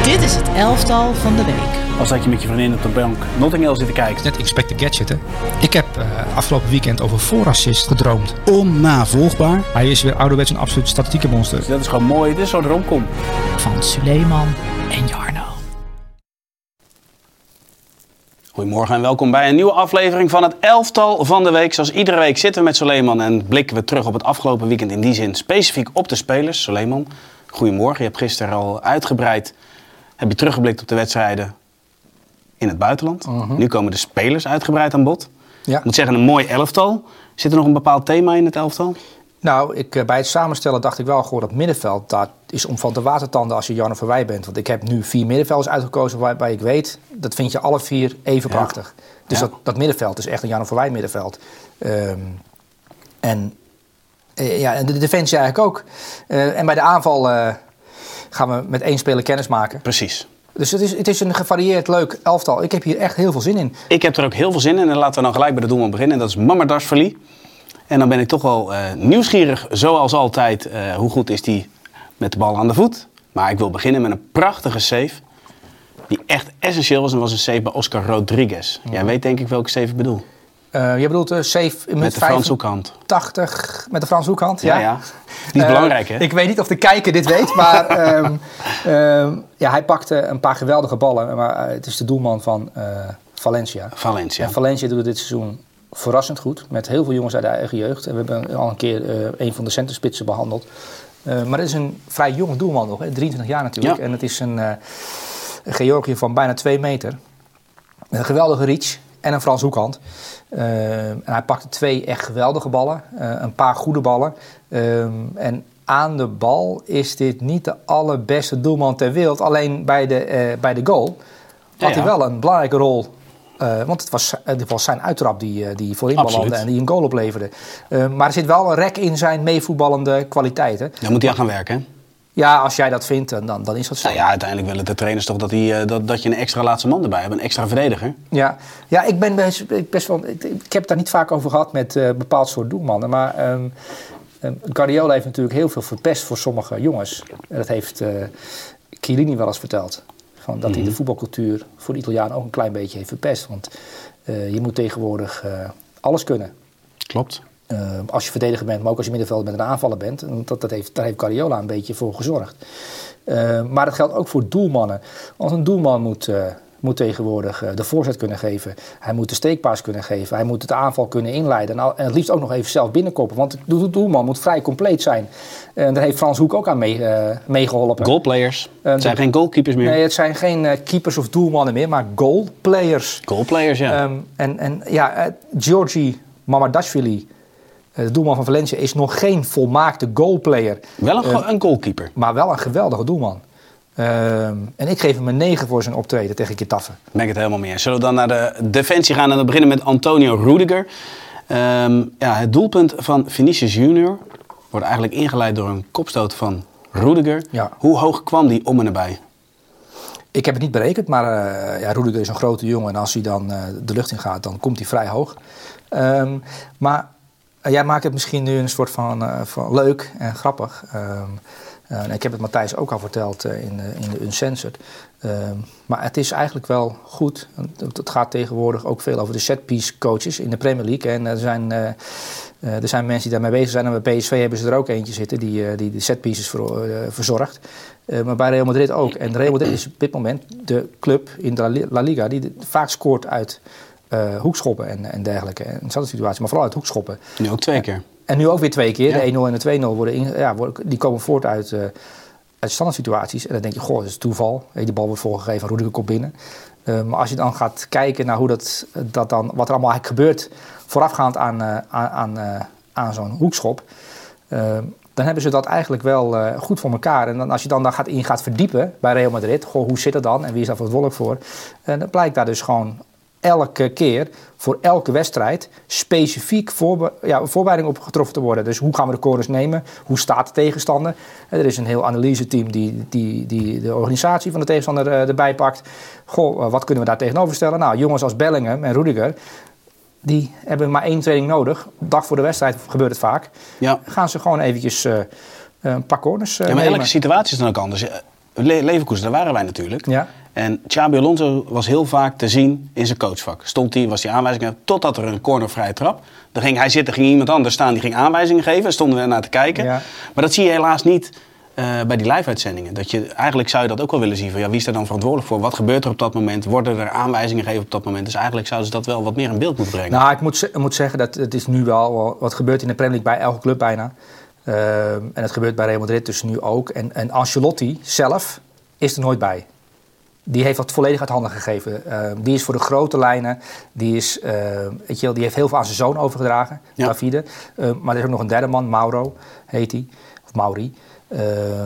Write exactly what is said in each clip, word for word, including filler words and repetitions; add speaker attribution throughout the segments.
Speaker 1: Dit is het elftal van de week.
Speaker 2: Als dat je met je vriendin op de bank Notting Hill zit te kijken.
Speaker 3: Net Inspect the Gadget, hè. Ik heb uh, afgelopen weekend over voorassist gedroomd.
Speaker 2: Onnavolgbaar.
Speaker 3: Hij is weer ouderwets een absoluut statistieke monster.
Speaker 2: Dus dat is gewoon mooi. Dit is zo'n romcom.
Speaker 1: Van Suleiman en Jarno.
Speaker 2: Goedemorgen en welkom bij een nieuwe aflevering van het elftal van de week. Zoals iedere week zitten we met Suleiman en blikken we terug op het afgelopen weekend. In die zin specifiek op de spelers. Suleiman, goedemorgen. Je hebt gisteren al uitgebreid heb je teruggeblikt op de wedstrijden in het buitenland. Uh-huh. Nu komen de spelers uitgebreid aan bod.
Speaker 4: Ja.
Speaker 2: Ik moet zeggen, een mooi elftal. Zit er nog een bepaald thema in het elftal?
Speaker 4: Nou, ik, bij het samenstellen dacht ik wel gewoon dat middenveld, dat is om van te watertanden als je Jarno Verwij bent. Want ik heb nu vier middenvelders uitgekozen waarbij ik weet, dat vind je alle vier even ja. prachtig. Dus ja. dat, dat middenveld is echt een Jarno Verwij middenveld. Um, en, uh, ja, en de defensie eigenlijk ook. Uh, en bij de aanval uh, gaan we met één speler kennis maken.
Speaker 2: Precies.
Speaker 4: Dus het is, het is een gevarieerd leuk elftal. Ik heb hier echt heel veel zin in.
Speaker 2: Ik heb er ook heel veel zin in. En laten we dan gelijk bij de doelman beginnen. En dat is Mamardashvili. En dan ben ik toch wel uh, nieuwsgierig, zoals altijd, uh, hoe goed is die met de bal aan de voet. Maar ik wil beginnen met een prachtige save, die echt essentieel was. En dat was een save bij Oscar Rodriguez. Mm. Jij weet denk ik welke save ik bedoel.
Speaker 4: Uh, je bedoelt uh, save met,
Speaker 2: met de Frans hoekhand.
Speaker 4: tachtig met de Frans hoekhand?
Speaker 2: Ja,
Speaker 4: ja.
Speaker 2: ja. Die is uh, belangrijk, hè?
Speaker 4: Ik weet niet of de kijker dit weet, maar um, um, ja, hij pakte een paar geweldige ballen. Maar uh, het is de doelman van uh, Valencia.
Speaker 2: Valencia.
Speaker 4: En Valencia doet het dit seizoen verrassend goed. Met heel veel jongens uit de eigen jeugd. En we hebben al een keer uh, een van de centerspitsen behandeld. Uh, maar het is een vrij jonge doelman nog, hè? drieëntwintig jaar natuurlijk. Ja. En het is een, uh, een Georgië van bijna twee meter. Met een geweldige reach en een Frans hoekhand. Uh, en hij pakte twee echt geweldige ballen. Uh, een paar goede ballen. Uh, en aan de bal is dit niet de allerbeste doelman ter wereld. Alleen bij de, uh, bij de goal had ja, ja. hij wel een belangrijke rol. Uh, want het was, het was zijn uittrap die, uh, die voorin balande en die een goal opleverde. Uh, maar er zit wel een rek in zijn meevoetballende kwaliteiten.
Speaker 2: Daar moet hij aan gaan werken, hè?
Speaker 4: Ja, als jij dat vindt, dan, dan is dat zo.
Speaker 2: Nou ja, uiteindelijk willen de trainers toch dat, die, uh, dat, dat je een extra laatste man erbij hebt. Een extra verdediger.
Speaker 4: Ja, ja ik ben best, best wel... Ik, ik heb het daar niet vaak over gehad met uh, bepaald soort doelmannen. Maar um, um, Guardiola heeft natuurlijk heel veel verpest voor sommige jongens. En dat heeft uh, Chiellini wel eens verteld. Van dat mm-hmm. hij de voetbalcultuur voor de Italianen ook een klein beetje heeft verpest. Want uh, je moet tegenwoordig uh, alles kunnen.
Speaker 2: Klopt.
Speaker 4: Uh, als je verdediger bent, maar ook als je middenvelder met een aanvaller bent. Dat, dat heeft, daar heeft Guardiola een beetje voor gezorgd. Uh, maar dat geldt ook voor doelmannen. Want een doelman moet, uh, moet tegenwoordig uh, de voorzet kunnen geven. Hij moet de steekpaas kunnen geven. Hij moet de aanval kunnen inleiden. En, en het liefst ook nog even zelf binnenkoppen. Want de doelman moet vrij compleet zijn. En uh, daar heeft Frans Hoek ook aan mee, uh, meegeholpen.
Speaker 2: Goalplayers.
Speaker 4: Uh,
Speaker 2: het zijn de, geen goalkeepers meer.
Speaker 4: Nee, het zijn geen uh, keepers of doelmannen meer, maar goalplayers.
Speaker 2: Goalplayers, ja.
Speaker 4: Um, en, en ja, uh, Giorgi Mamardashvili, de doelman van Valencia, is nog geen volmaakte goalplayer.
Speaker 2: Wel een, uh, een goalkeeper.
Speaker 4: Maar wel een geweldige doelman. Uh, en ik geef hem een negen voor zijn optreden tegen Getafe.
Speaker 2: Ben ik het helemaal mee eens. Zullen we dan naar de defensie gaan en dan beginnen met Antonio Rudiger. Um, ja, het doelpunt van Vinicius Junior wordt eigenlijk ingeleid door een kopstoot van Rudiger.
Speaker 4: Ja.
Speaker 2: Hoe hoog kwam die om en nabij?
Speaker 4: Ik heb het niet berekend, maar uh, ja, Rudiger is een grote jongen. En als hij dan uh, de lucht in gaat, dan komt hij vrij hoog. Um, maar uh, jij maakt het misschien nu een soort van, uh, van leuk en grappig. Um, uh, ik heb het Matthijs ook al verteld uh, in, uh, in de Uncensored. Um, maar het is eigenlijk wel goed. Het gaat tegenwoordig ook veel over de setpiece coaches in de Premier League. En er zijn, uh, uh, er zijn mensen die daarmee bezig zijn. En bij P S V hebben ze er ook eentje zitten die, uh, die de setpieces ver, uh, verzorgt. Uh, maar bij Real Madrid ook. En Real Madrid is op dit moment de club in de La Liga die de, vaak scoort uit uh, hoekschoppen en, en dergelijke. En zo'n situatie, maar vooral uit hoekschoppen.
Speaker 2: Nu ook twee keer.
Speaker 4: En nu ook weer twee keer.
Speaker 2: Ja.
Speaker 4: De één nul en de twee nul worden in, ja, worden, die komen voort uit, uh, uit standaard situaties. En dan denk je, goh, dat is toeval. De bal wordt voorgegeven, Rudiger komt binnen. Uh, maar als je dan gaat kijken naar hoe dat, dat dan, wat er allemaal eigenlijk gebeurt voorafgaand aan, uh, aan, aan, uh, aan zo'n hoekschop. Uh, dan hebben ze dat eigenlijk wel uh, goed voor elkaar. En dan, als je dan daar gaat, in gaat verdiepen bij Real Madrid, goh, hoe zit dat dan en wie is daar verantwoordelijk voor? Uh, dan blijkt daar dus gewoon elke keer, voor elke wedstrijd, specifiek voorbe- ja, voorbereiding op getroffen te worden. Dus hoe gaan we de corners nemen? Hoe staat de tegenstander? Uh, er is een heel analyseteam die, die, die de organisatie van de tegenstander uh, erbij pakt. Goh, uh, wat kunnen we daar tegenover stellen? Nou, jongens als Bellingham en Rudiger, die hebben maar één training nodig. Dag voor de wedstrijd gebeurt het vaak.
Speaker 2: Ja.
Speaker 4: Gaan ze gewoon eventjes uh, een paar corners uh,
Speaker 2: ja, maar
Speaker 4: nemen.
Speaker 2: elke situatie is dan ook anders. Le- Leverkusen, daar waren wij natuurlijk.
Speaker 4: Ja.
Speaker 2: En Xabi Alonso was heel vaak te zien in zijn coachvak. Stond hij, was hij aanwijzingen, totdat er een cornervrije trap. Dan ging hij zitten, ging iemand anders staan, die ging aanwijzingen geven. En stonden we ernaar te kijken.
Speaker 4: Ja.
Speaker 2: Maar dat zie je helaas niet uh, bij die live-uitzendingen. Dat je, eigenlijk zou je dat ook wel willen zien. Van, ja, wie is er dan verantwoordelijk voor? Wat gebeurt er op dat moment? Worden er aanwijzingen gegeven op dat moment? Dus eigenlijk zouden ze dat wel wat meer in beeld moeten brengen.
Speaker 4: Nou, ik moet, ik moet zeggen dat het is nu wel wat gebeurt in de Premier League bij elke club bijna. Uh, en het gebeurt bij Real Madrid dus nu ook. En, en Ancelotti zelf is er nooit bij. Die heeft dat volledig uit handen gegeven. Uh, die is voor de grote lijnen. Die, is, uh, weet je wel, die heeft heel veel aan zijn zoon overgedragen, ja. Davide. Uh, maar er is ook nog een derde man, Mauro heet hij. Of Mauri. Uh,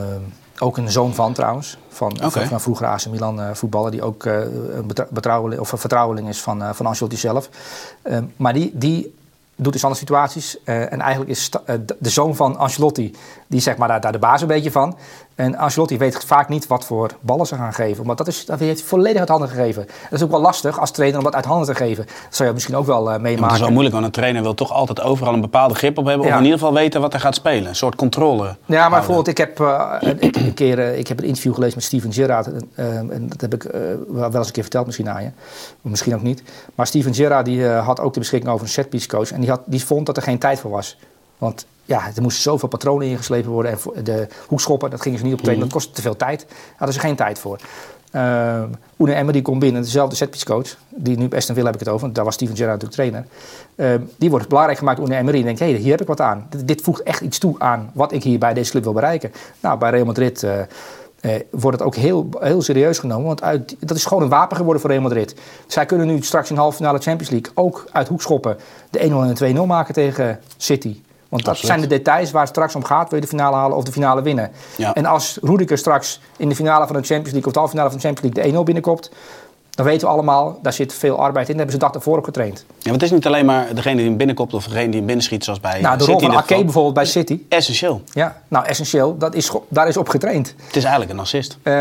Speaker 4: ook een zoon van trouwens. Van, okay. van, van vroeger A C Milan uh, voetballer. Die ook uh, een betrouweling, of een vertrouweling is van, uh, van Ancelotti zelf. Uh, maar die... die doet in andere situaties. Uh, en eigenlijk is sta- uh, de zoon van Ancelotti, die zeg maar daar, daar de baas een beetje van. En Ancelotti weet vaak niet wat voor ballen ze gaan geven. Want dat, is, dat heeft hij volledig uit handen gegeven. Dat is ook wel lastig als trainer om dat uit handen te geven. Dat zou je misschien ook wel uh, meemaken.
Speaker 2: Ja, het is wel moeilijk, want een trainer wil toch altijd overal een bepaalde grip op hebben. Ja. Of in ieder geval weten wat hij gaat spelen. Een soort controle. Ja, maar
Speaker 4: houden. Bijvoorbeeld, ik heb, uh, een, een keer, uh, ik heb een interview gelezen met Steven Gerrard. Uh, en dat heb ik uh, wel eens een keer verteld misschien aan je. Misschien ook niet. Maar Steven Gerrard die, uh, had ook de beschikking over een setpiece coach. En die, had, die vond dat er geen tijd voor was. Want ja, er moesten zoveel patronen ingeslepen worden. En de hoekschoppen, dat gingen ze niet op trainen. Mm. Dat kostte te veel tijd. Daar hadden ze geen tijd voor. Uh, Unai Emery komt binnen, dezelfde setpiece coach. Die nu bij Aston Villa heb ik het over, want daar was Steven Gerrard natuurlijk trainer. Uh, die wordt belangrijk gemaakt door Unai Emery. En denkt, hé, hey, hier heb ik wat aan. Dit, dit voegt echt iets toe aan wat ik hier bij deze club wil bereiken. Nou, bij Real Madrid uh, uh, wordt het ook heel, heel serieus genomen. Want uit, dat is gewoon een wapen geworden voor Real Madrid. Zij kunnen nu straks in de halve finale Champions League ook uit hoekschoppen de een nul en de twee nul maken tegen City. Want dat Absoluut. zijn de details waar het straks om gaat. Wil je de finale halen of de finale winnen? Ja. En als Rudiger straks in de finale van de Champions League of de halve finale van de Champions League de een nul binnenkomt, dan weten we allemaal, daar zit veel arbeid in. Daar hebben ze dag ervoor op getraind.
Speaker 2: Ja, want het is niet alleen maar degene die hem binnenkomt of degene die hem binnenschiet zoals bij
Speaker 4: nou, de
Speaker 2: City.
Speaker 4: rol van Ake bijvoorbeeld bij City.
Speaker 2: Essentieel.
Speaker 4: Ja, nou essentieel. Dat is, daar is op getraind.
Speaker 2: Het is eigenlijk een assist.
Speaker 4: Uh,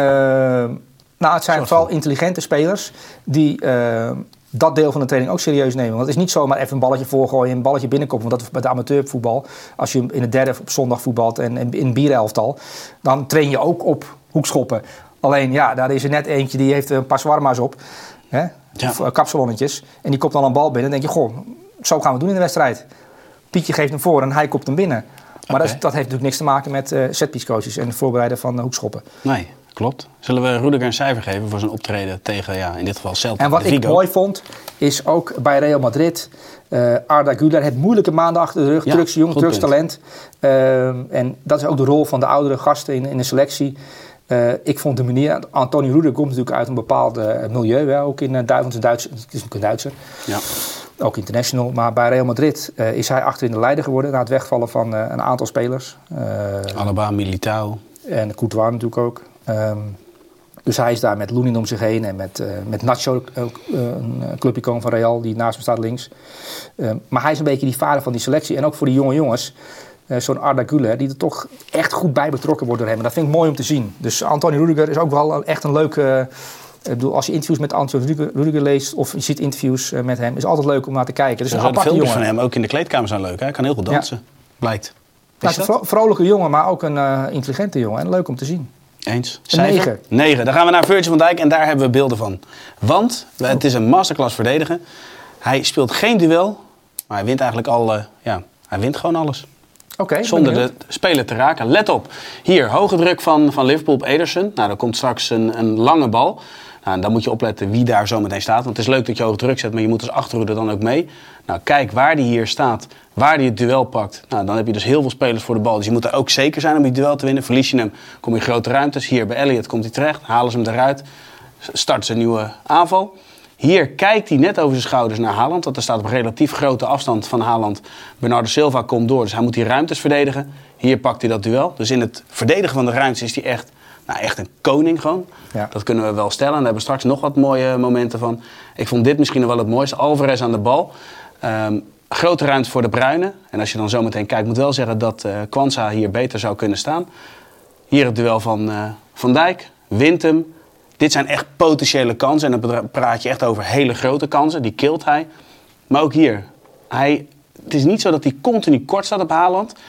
Speaker 4: nou, het zijn vooral intelligente spelers die uh, dat deel van de training ook serieus nemen. Want het is niet zomaar even een balletje voorgooien en een balletje binnenkomt. Want dat is bij de amateurvoetbal. Als je in het derde op zondag voetbalt en in een bierelftal, dan train je ook op hoekschoppen. Alleen ja, daar is er net eentje die heeft een paar shawarma's op. Hè? Ja. Of uh, kapsalonnetjes. En die kopt dan een bal binnen. En denk je, goh, zo gaan we het doen in de wedstrijd. Pietje geeft hem voor en hij kopt hem binnen. Maar okay. dat, is, dat heeft natuurlijk niks te maken met uh, setpiece coaches en het voorbereiden van uh, hoekschoppen.
Speaker 2: Nee, klopt. Zullen we Rudiger een cijfer geven voor zijn optreden tegen, ja, in dit geval Celta
Speaker 4: En wat
Speaker 2: de Vigo?
Speaker 4: Ik mooi vond, is ook bij Real Madrid. Uh, Arda Güler, het moeilijke maanden achter de rug. Ja, Turkse jongen, Turks talent. Uh, en dat is ook de rol van de oudere gasten in, in de selectie. Uh, ik vond de manier, Antonio Rudiger komt natuurlijk uit een bepaald uh, milieu, hè, ook in uh, Duitsland, Duits, het is natuurlijk een Duitser, ja. Ook international. Maar bij Real Madrid uh, is hij achterin de leider geworden na het wegvallen van uh, een aantal spelers. Uh,
Speaker 2: Alaba, Militao.
Speaker 4: En Courtois natuurlijk ook. Um, dus hij is daar met Lunin om zich heen en met, uh, met Nacho, ook, uh, een clubicoon van Real, die naast hem staat links. Uh, maar hij is een beetje die vader van die selectie. En ook voor die jonge jongens. Uh, zo'n Arda Güler, die er toch echt goed bij betrokken wordt door hem. En dat vind ik mooi om te zien. Dus Antonio Rudiger is ook wel echt een leuke... Uh, ik bedoel, als je interviews met Antonio Rudiger, Rudiger leest of je ziet interviews uh, met hem, is het altijd leuk om naar te kijken. Dus
Speaker 2: ja,
Speaker 4: een
Speaker 2: de
Speaker 4: aparte
Speaker 2: filmpjes
Speaker 4: jongen.
Speaker 2: van hem, ook in de kleedkamer, zijn leuk. Hè? Hij kan heel goed dansen, ja. Blijkt.
Speaker 4: Nou, het is een vro- vrolijke jongen, maar ook een uh, intelligente jongen. En leuk om te zien.
Speaker 2: Eens.
Speaker 4: Een negen.
Speaker 2: negen. Dan gaan we naar Virgil van Dijk en daar hebben we beelden van. Want oh. het is een masterclass verdedigen. Hij speelt geen duel, maar hij wint eigenlijk al... Uh, ja, hij wint gewoon alles.
Speaker 4: Okay,
Speaker 2: Zonder de speler te raken. Let op. Hier, hoge druk van, van Liverpool op Ederson. Nou, er komt straks een, een lange bal. Nou, dan moet je opletten wie daar zo meteen staat. Want het is leuk dat je hoge druk zet, maar je moet als achterhoede dan ook mee. Nou, kijk waar die hier staat. Waar die het duel pakt. Nou, dan heb je dus heel veel spelers voor de bal. Dus je moet er ook zeker zijn om die duel te winnen. Verlies je hem, kom je in grote ruimtes. Hier bij Elliott komt hij terecht. Halen ze hem eruit. Start ze een nieuwe aanval. Hier kijkt hij net over zijn schouders naar Haaland. Want er staat op relatief grote afstand van Haaland. Bernardo Silva komt door, dus hij moet die ruimtes verdedigen. Hier pakt hij dat duel. Dus in het verdedigen van de ruimtes is hij echt, nou, echt een koning gewoon. Ja. Dat kunnen we wel stellen. En daar hebben we straks nog wat mooie momenten van. Ik vond dit misschien nog wel het mooiste. Alvarez aan de bal. Um, grote ruimte voor de Bruyne. En als je dan zo meteen kijkt, moet wel zeggen dat uh, Kwanza hier beter zou kunnen staan. Hier het duel van uh, Van Dijk. Wint hem. Dit zijn echt potentiële kansen. En dan praat je echt over hele grote kansen. Die kilt hij. Maar ook hier. Hij, het is niet zo dat hij continu kort staat op Haaland.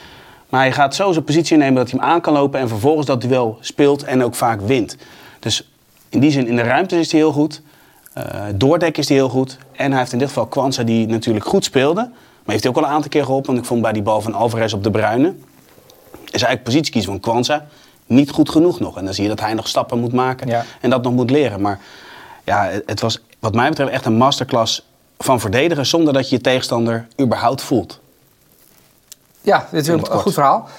Speaker 2: Maar hij gaat zo zijn positie nemen dat hij hem aan kan lopen en vervolgens dat duel speelt en ook vaak wint. Dus in die zin, in de ruimte is hij heel goed. Uh, doordekken is hij heel goed. En hij heeft in dit geval Quansah die natuurlijk goed speelde. Maar heeft hij ook al een aantal keer geholpen. Want ik vond bij die bal van Alvarez op De Bruyne is eigenlijk positie kiezen van Quansah niet goed genoeg nog. En dan zie je dat hij nog stappen moet maken ja. en dat nog moet leren. Maar ja, het was wat mij betreft echt een masterclass van verdedigen zonder dat je je tegenstander überhaupt voelt.
Speaker 4: Ja, dit is een kort. goed verhaal.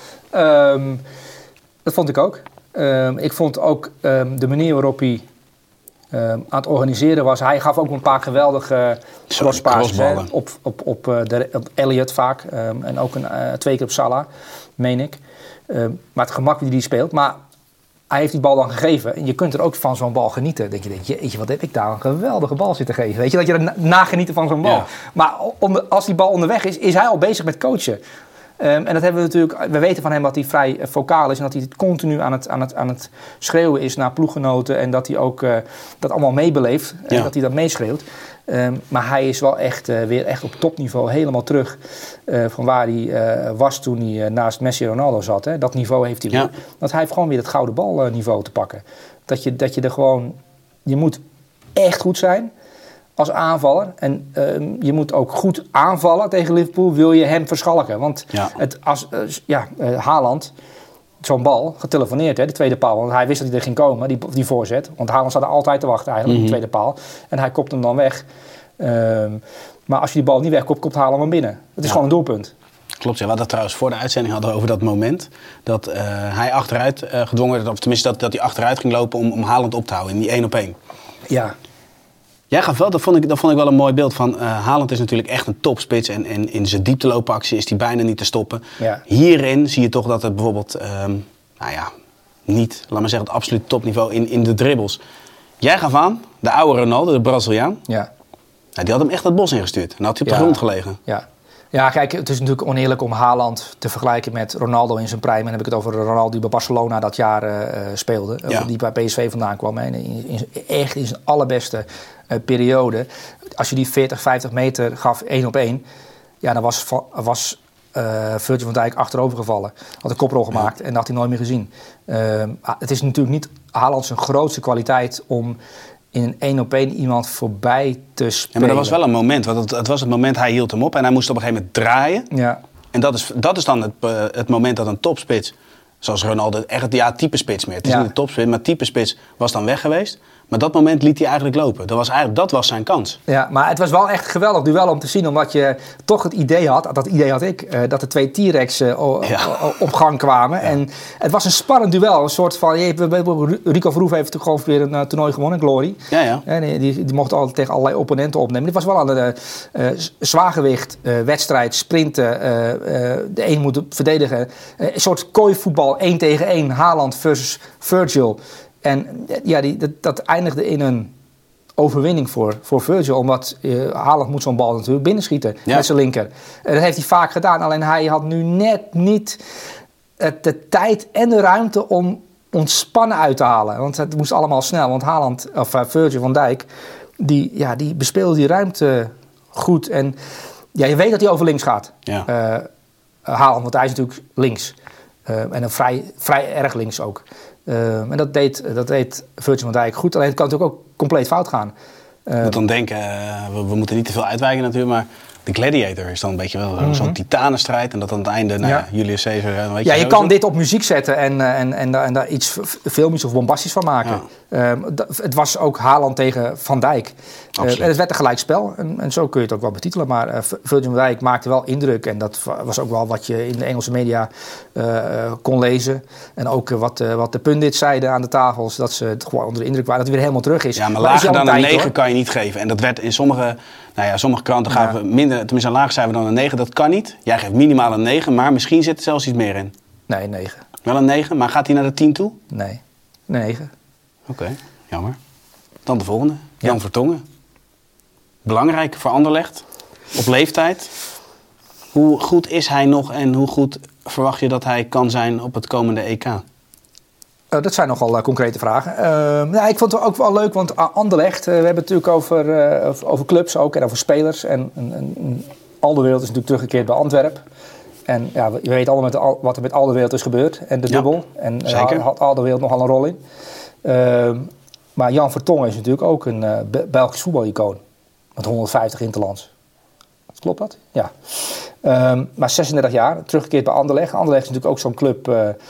Speaker 4: Um, dat vond ik ook. Um, ik vond ook um, de manier waarop hij um, aan het organiseren was. Hij gaf ook een paar geweldige crossballen op, op, op, uh, de, op Elliot vaak. Um, en ook een, uh, twee keer op Salah, meen ik. Um, maar het gemak die hij speelt. Maar hij heeft die bal dan gegeven. En je kunt er ook van zo'n bal genieten. Dat je denkt, jeetje, wat heb ik daar een geweldige bal zitten geven. Weet je, dat je er na- nagenieten van zo'n bal. Ja. Maar onder, als die bal onderweg is, is hij al bezig met coachen. Um, en dat hebben we natuurlijk, we weten van hem dat hij vrij uh, vocaal is en dat hij continu aan het, aan, het, aan het schreeuwen is naar ploeggenoten en dat hij ook uh, dat allemaal meebeleeft en ja. dat hij dat meeschreeuwt. Um, maar hij is wel echt uh, weer echt op topniveau helemaal terug uh, van waar hij uh, was toen hij uh, naast Messi en Ronaldo zat. Hè. Dat niveau heeft hij ja. weer. Dat hij heeft gewoon weer het gouden balniveau te pakken. Dat je, dat je er gewoon, je moet echt goed zijn als aanvaller. En uh, je moet ook goed aanvallen tegen Liverpool, wil je hem verschalken. Want ja. het, als, uh, ja, uh, Haaland, zo'n bal, getelefoneerd, hè, de tweede paal. Want hij wist dat hij er ging komen, die, die voorzet. Want Haaland zat er altijd te wachten eigenlijk, mm-hmm. de tweede paal. En hij kopt hem dan weg. Um, maar als je die bal niet wegkopt, kopt Haaland hem binnen. Het is ja. gewoon een doelpunt.
Speaker 2: Klopt, ja. We hadden trouwens voor de uitzending hadden we over dat moment dat uh, hij achteruit uh, gedwongen werd, of tenminste dat, dat hij achteruit ging lopen om, om Haaland op te houden in die één op één.
Speaker 4: Ja.
Speaker 2: Jij gaf wel, dat vond, ik, dat vond ik wel een mooi beeld van. Uh, Haaland is natuurlijk echt een topspits. En, en in zijn diepteloopactie is hij bijna niet te stoppen. Ja. Hierin zie je toch dat het bijvoorbeeld, um, nou ja, niet, laat maar zeggen, het absolute topniveau in, in de dribbles. Jij gaf aan, de oude Ronaldo, de Braziliaan.
Speaker 4: Ja.
Speaker 2: Nou, die had hem echt het bos inggestuurd. En dan had hij op de
Speaker 4: ja.
Speaker 2: grond gelegen.
Speaker 4: Ja. Ja, kijk, het is natuurlijk oneerlijk om Haaland te vergelijken met Ronaldo in zijn prime. En dan heb ik het over Ronaldo die bij Barcelona dat jaar uh, speelde. Ja. Die bij P S V vandaan kwam. Hè. In, in, echt in zijn allerbeste uh, periode. Als je die veertig, vijftig meter gaf één op één. Ja, dan was, was uh, Virgil van Dijk achterover gevallen. Had een koprol gemaakt ja. en dat had hij nooit meer gezien. Uh, het is natuurlijk niet Haaland zijn grootste kwaliteit om in een één op één iemand voorbij te spelen.
Speaker 2: Ja, maar dat was wel een moment. Want het, het was het moment, hij hield hem op en hij moest op een gegeven moment draaien.
Speaker 4: Ja.
Speaker 2: En dat is, dat is dan het, uh, het moment dat een topspits, zoals Ronaldo, echt ja, type spits meer. Het is ja. niet een topspits, maar type spits was dan weg geweest. Maar dat moment liet hij eigenlijk lopen. Dat was, eigenlijk, dat was zijn kans.
Speaker 4: Ja, maar het was wel echt een geweldig duel om te zien. Omdat je toch het idee had, dat idee had ik, uh, dat de twee T-Rex uh, ja. op gang kwamen. Ja. En het was een spannend duel. Een soort van, je, Rico Verhoeven heeft natuurlijk gewoon weer een uh, toernooi gewonnen, Glory.
Speaker 2: Ja, ja.
Speaker 4: En die, die, die mocht altijd tegen allerlei opponenten opnemen. Dit was wel een uh, uh, zwaargewicht uh, wedstrijd, sprinten. Uh, uh, de een moet verdedigen. Uh, een soort kooivoetbal, één tegen één. Haaland versus Virgil. En ja, die, dat, dat eindigde in een overwinning voor, voor Virgil. Omdat uh, Haaland moet zo'n bal natuurlijk binnenschieten ja. met zijn linker. En dat heeft hij vaak gedaan. Alleen hij had nu net niet uh, de tijd en de ruimte om ontspannen uit te halen. Want het moest allemaal snel. Want Haaland, of uh, Virgil van Dijk, die, ja, die bespeelde die ruimte goed. En ja, je weet dat hij over links gaat. Ja. Uh, Haaland, want hij is natuurlijk links. Uh, en dan vrij, vrij erg links ook. Uh, en dat deed, dat deed Virgil van Dijk goed. Alleen het kan natuurlijk ook compleet fout gaan.
Speaker 2: Uh, je moet dan denken, uh, we, we moeten niet te veel uitwijken natuurlijk, maar de Gladiator is dan een beetje wel mm-hmm. zo'n titanenstrijd. En dat aan het einde, nou ja, Julius Caesar, weet je.
Speaker 4: Ja, je
Speaker 2: zo
Speaker 4: kan
Speaker 2: zo.
Speaker 4: dit op muziek zetten en, en, en, en daar iets filmisch of bombastisch van maken. Ja. Uh, d- het was ook Haaland tegen Van Dijk. Uh, en het werd een gelijkspel. En, en zo kun je het ook wel betitelen. Maar uh, Virgil van Dijk maakte wel indruk. En dat was ook wel wat je in de Engelse media uh, kon lezen. En ook uh, wat, uh, wat de pundits zeiden aan de tafels. Dat ze het gewoon onder de indruk waren. Dat hij weer helemaal terug is.
Speaker 2: Ja, maar, maar lager dan een negen kan je niet geven. En dat werd in sommige... Nou ja, sommige kranten
Speaker 4: ja.
Speaker 2: gaven minder, tenminste een lager cijfer dan een negen. Dat kan niet. Jij geeft minimaal een negen, maar misschien zit er zelfs iets meer in.
Speaker 4: Nee, een negen.
Speaker 2: Wel een negen, maar gaat hij naar de tien toe?
Speaker 4: Nee, een negen.
Speaker 2: Oké, okay, jammer. Dan de volgende. Jan ja. Vertongen. Belangrijk voor Anderlecht. Op leeftijd. Hoe goed is hij nog en hoe goed verwacht je dat hij kan zijn op het komende E K?
Speaker 4: Uh, dat zijn nogal uh, concrete vragen. Uh, ja, ik vond het ook wel leuk, want Anderlecht, uh, we hebben het natuurlijk over, uh, over clubs ook en over spelers. En, en, en al de wereld is natuurlijk teruggekeerd bij Antwerpen. En ja, je weet allemaal met al, wat er met Alderweireld is gebeurd. En de
Speaker 2: Ja,
Speaker 4: dubbel. En
Speaker 2: zeker.
Speaker 4: uh, had Alderweireld nogal een rol in. Uh, maar Jan Vertongen is natuurlijk ook een uh, Belgisch voetbalicoon. Met honderdvijftig interlands. Klopt dat? Ja. Um, maar zesendertig jaar, teruggekeerd bij Anderlecht. Anderlecht is natuurlijk ook zo'n club, uh, uh,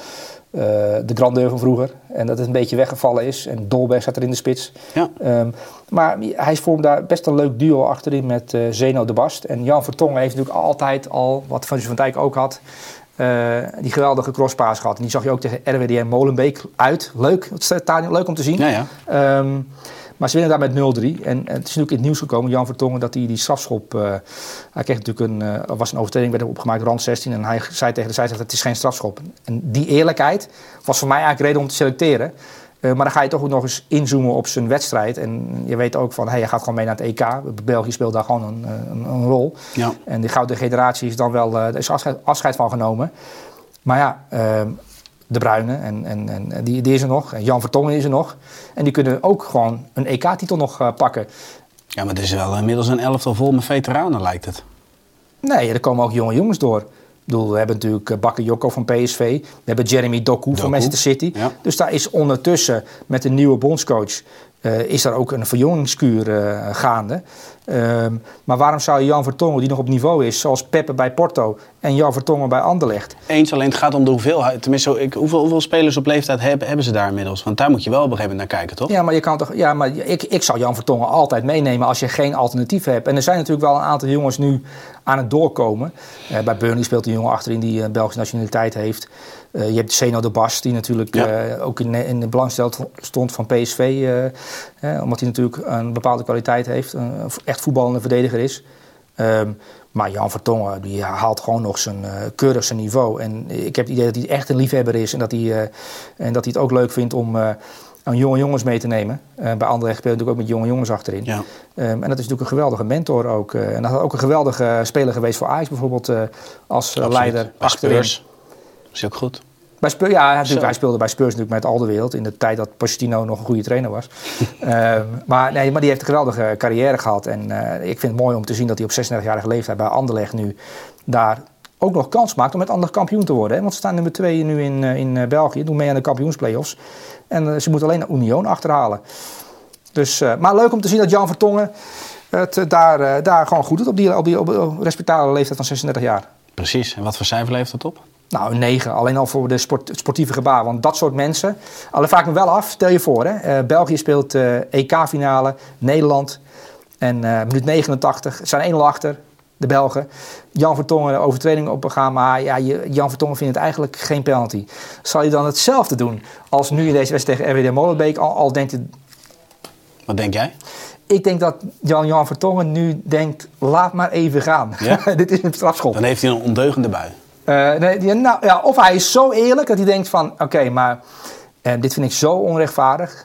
Speaker 4: de grandeur van vroeger. En dat het een beetje weggevallen is. En Dolberg zat er in de spits.
Speaker 2: Ja. Um,
Speaker 4: maar hij vormt daar best een leuk duo achterin met uh, Zeno de Bast. En Jan Vertongen heeft natuurlijk altijd al, wat Van van Dijk ook had, uh, die geweldige crosspaas gehad. En die zag je ook tegen R W D M Molenbeek uit. Leuk, het stadion, leuk om te zien.
Speaker 2: Ja, ja.
Speaker 4: Um, Maar ze winnen daar met nul drie. En, en het is natuurlijk in het nieuws gekomen, Jan Vertongen, dat hij die strafschop... Uh, hij kreeg natuurlijk een, uh, er was een overtreding, werd opgemaakt, rand zestien. En hij zei tegen de scheidsrechter, het is geen strafschop. En die eerlijkheid was voor mij eigenlijk reden om te selecteren. Uh, maar dan ga je toch ook nog eens inzoomen op zijn wedstrijd. En je weet ook van, hey, hij gaat gewoon mee naar het E K. België speelt daar gewoon een, een, een rol. Ja. En die gouden generatie is dan wel, uh, er is afscheid, afscheid van genomen. Maar ja... Uh, De Bruyne, en, en, en die, die is er nog. En Jan Vertongen is er nog. En die kunnen ook gewoon een E K-titel nog uh, pakken.
Speaker 2: Ja, maar het is wel inmiddels een elftal vol met veteranen, lijkt het.
Speaker 4: Nee, er komen ook jonge jongens door. Ik bedoel, we hebben natuurlijk uh, Bakayoko van P S V. We hebben Jeremy Doku, Doku. van Manchester City. Ja. Dus daar is ondertussen met de nieuwe bondscoach... Uh, is daar ook een verjongingskuur uh, gaande. Um, maar waarom zou je Jan Vertongen, die nog op niveau is... zoals Peppe bij Porto en Jan Vertongen bij Anderlecht...
Speaker 2: Eens, alleen het gaat om de hoeveelheid. Tenminste, ik, hoeveel, hoeveel spelers op leeftijd hebben, hebben ze daar inmiddels? Want daar moet je wel op een gegeven moment naar kijken, toch?
Speaker 4: Ja, maar, je kan toch, ja, maar ik, ik zou Jan Vertongen altijd meenemen als je geen alternatief hebt. En er zijn natuurlijk wel een aantal jongens nu aan het doorkomen. Uh, bij Burnley speelt een jongen achterin die een Belgische nationaliteit heeft... Uh, je hebt Zeno de Bast, die natuurlijk ja. uh, ook in, in de belangstelling stond van P S V. Uh, uh, omdat hij natuurlijk een bepaalde kwaliteit heeft. Een uh, echt voetballende verdediger is. Um, maar Jan Vertongen, die haalt gewoon nog zijn uh, keurig zijn niveau. En ik heb het idee dat hij echt een liefhebber is. En dat hij, uh, en dat hij het ook leuk vindt om uh, aan jonge jongens mee te nemen. Uh, bij Anderlecht speelt natuurlijk ook met jonge jongens achterin. Ja. Um, en dat is natuurlijk een geweldige mentor ook. Uh, en dat had ook een geweldige speler geweest voor Ajax bijvoorbeeld. Uh, als uh, leider achterin.
Speaker 2: Spurs. Is ook goed.
Speaker 4: Bij Spurs, ja, natuurlijk, hij speelde bij Spurs natuurlijk met Alderweireld in de tijd dat Pochettino nog een goede trainer was. um, maar, nee, maar die heeft een geweldige carrière gehad. En uh, ik vind het mooi om te zien dat hij op zesendertigjarige leeftijd bij Anderlecht nu daar ook nog kans maakt om met Anderlecht kampioen te worden. Hè? Want ze staan nummer twee nu in, uh, in uh, België, doen mee aan de kampioensplayoffs. En uh, ze moeten alleen naar Union achterhalen. Dus, uh, maar leuk om te zien dat Jan Vertongen het uh, daar, uh, daar gewoon goed doet op die, op die op, op respectabele leeftijd van zesendertig jaar.
Speaker 2: Precies. En wat voor cijfer levert dat op?
Speaker 4: Nou, een negen. Alleen al voor de sport, het sportieve gebaar. Want dat soort mensen... Alleen vraag ik me wel af. Stel je voor, hè. Uh, België speelt uh, E K-finale. Nederland. En uh, minuut negenentachtig. Ze zijn één nul achter. De Belgen. Jan Vertongen de overtreding opgegaan. Maar ja, Jan Vertongen vindt het eigenlijk geen penalty. Zal hij dan hetzelfde doen als nu in deze wedstrijd tegen R W D Molenbeek? Al, al denkt hij...
Speaker 2: Wat denk jij?
Speaker 4: Ik denk dat Jan, Jan Vertongen nu denkt... Laat maar even gaan. Ja? Dit is een strafschop.
Speaker 2: Dan heeft hij een ondeugende bui.
Speaker 4: Uh, nee, nou, ja, of hij is zo eerlijk dat hij denkt van... Oké, okay, maar uh, dit vind ik zo onrechtvaardig.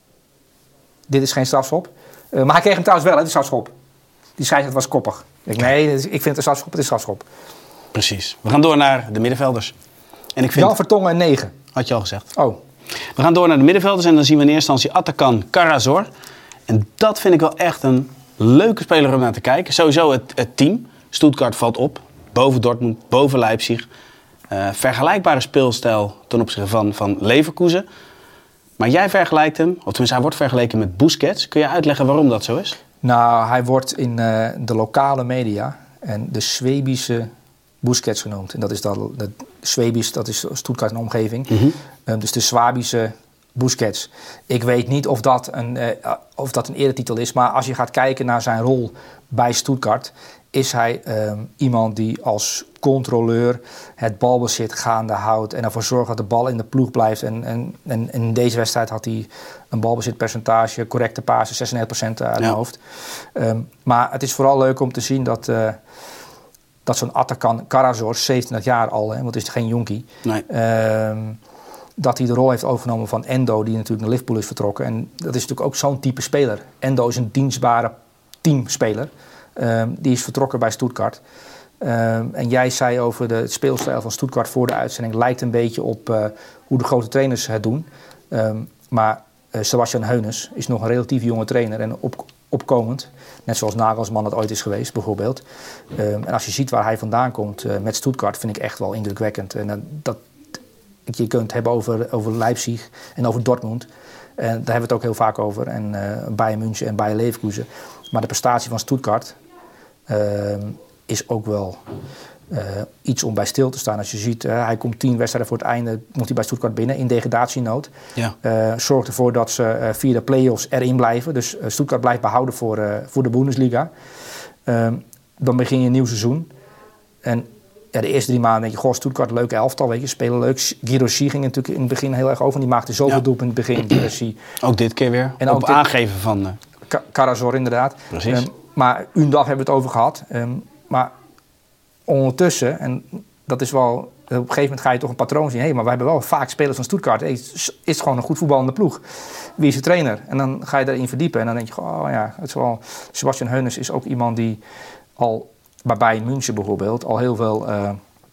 Speaker 4: Dit is geen strafschop. Uh, maar hij kreeg hem trouwens wel, hè, de strafschop. Die scheidsrechter was koppig. Ik, nee, ik vind het een strafschop, het is strafschop.
Speaker 2: Precies. We gaan door naar de middenvelders. En ik vind...
Speaker 4: Jan Vertongen een negen.
Speaker 2: Had je al gezegd.
Speaker 4: Oh.
Speaker 2: We gaan door naar de middenvelders en dan zien we in eerste instantie Atakan Karazor. En dat vind ik wel echt een leuke speler om naar te kijken. Sowieso het, het team. Stuttgart valt op. Boven Dortmund, boven Leipzig. Uh, vergelijkbare speelstijl ten opzichte van, van Leverkusen. Maar jij vergelijkt hem, of tenminste hij wordt vergeleken met Busquets. Kun je uitleggen waarom dat zo is?
Speaker 4: Nou, hij wordt in uh, de lokale media en de Zwebische Busquets genoemd. En dat is dan de Zwebisch, dat is Stuttgart en omgeving. Mm-hmm. Uh, dus de Zwabische Busquets. Ik weet niet of dat, een, uh, of dat een eretitel is, maar als je gaat kijken naar zijn rol bij Stuttgart... is hij um, iemand die als controleur het balbezit gaande houdt... en ervoor zorgt dat de bal in de ploeg blijft. En, en, en in deze wedstrijd had hij een balbezitpercentage, correcte pasen, zesennegentig procent uit mijn ja. hoofd. Um, maar het is vooral leuk om te zien dat, uh, dat zo'n Atakan Karazor, zevenentwintig jaar al... Hè, want het is geen jonkie... Nee. Um, dat hij de rol heeft overgenomen van Endo, die natuurlijk naar Liverpool is vertrokken. En dat is natuurlijk ook zo'n type speler. Endo is een dienstbare teamspeler... Um, die is vertrokken bij Stuttgart. Um, en jij zei over de, het speelstijl van Stuttgart voor de uitzending... lijkt een beetje op uh, hoe de grote trainers het doen. Um, maar uh, Sebastian Hoeneß is nog een relatief jonge trainer. En op, opkomend. Net zoals Nagelsman dat ooit is geweest, bijvoorbeeld. Um, en als je ziet waar hij vandaan komt uh, met Stuttgart, vind ik echt wel indrukwekkend. En uh, dat, je kunt het hebben over, over Leipzig en over Dortmund. En daar hebben we het ook heel vaak over. En uh, Bayern München en Bayer Leverkusen. Maar de prestatie van Stuttgart uh, is ook wel uh, iets om bij stil te staan. Als je ziet, uh, hij komt tien wedstrijden voor het einde, moet hij bij Stuttgart binnen in degradatienood. Ja. Uh, zorgt ervoor dat ze uh, via de play-offs erin blijven. Dus uh, Stuttgart blijft behouden voor, uh, voor de Bundesliga. Uh, dan begin je een nieuw seizoen. En ja, de eerste drie maanden denk je, goh, Stuttgart, leuk elftal, weet je, spelen leuk. Guirassy ging natuurlijk in het begin heel erg over. En die maakte zoveel ja. doelpunten in het begin, Guirassy.
Speaker 2: Ook dit keer weer, en op dit, aangeven van... Uh...
Speaker 4: Ka- Karazor inderdaad.
Speaker 2: Precies. Um,
Speaker 4: maar Undag hebben we het over gehad. Um, maar ondertussen, en dat is wel... Op een gegeven moment ga je toch een patroon zien. Hé, hey, maar we hebben wel vaak spelers van Stuttgart. Hey, is het gewoon een goed voetballende ploeg? Wie is de trainer? En dan ga je daarin verdiepen. En dan denk je, oh ja, het is wel... Sebastian Hoeneß is ook iemand die al... bij Bayern München bijvoorbeeld al heel veel uh,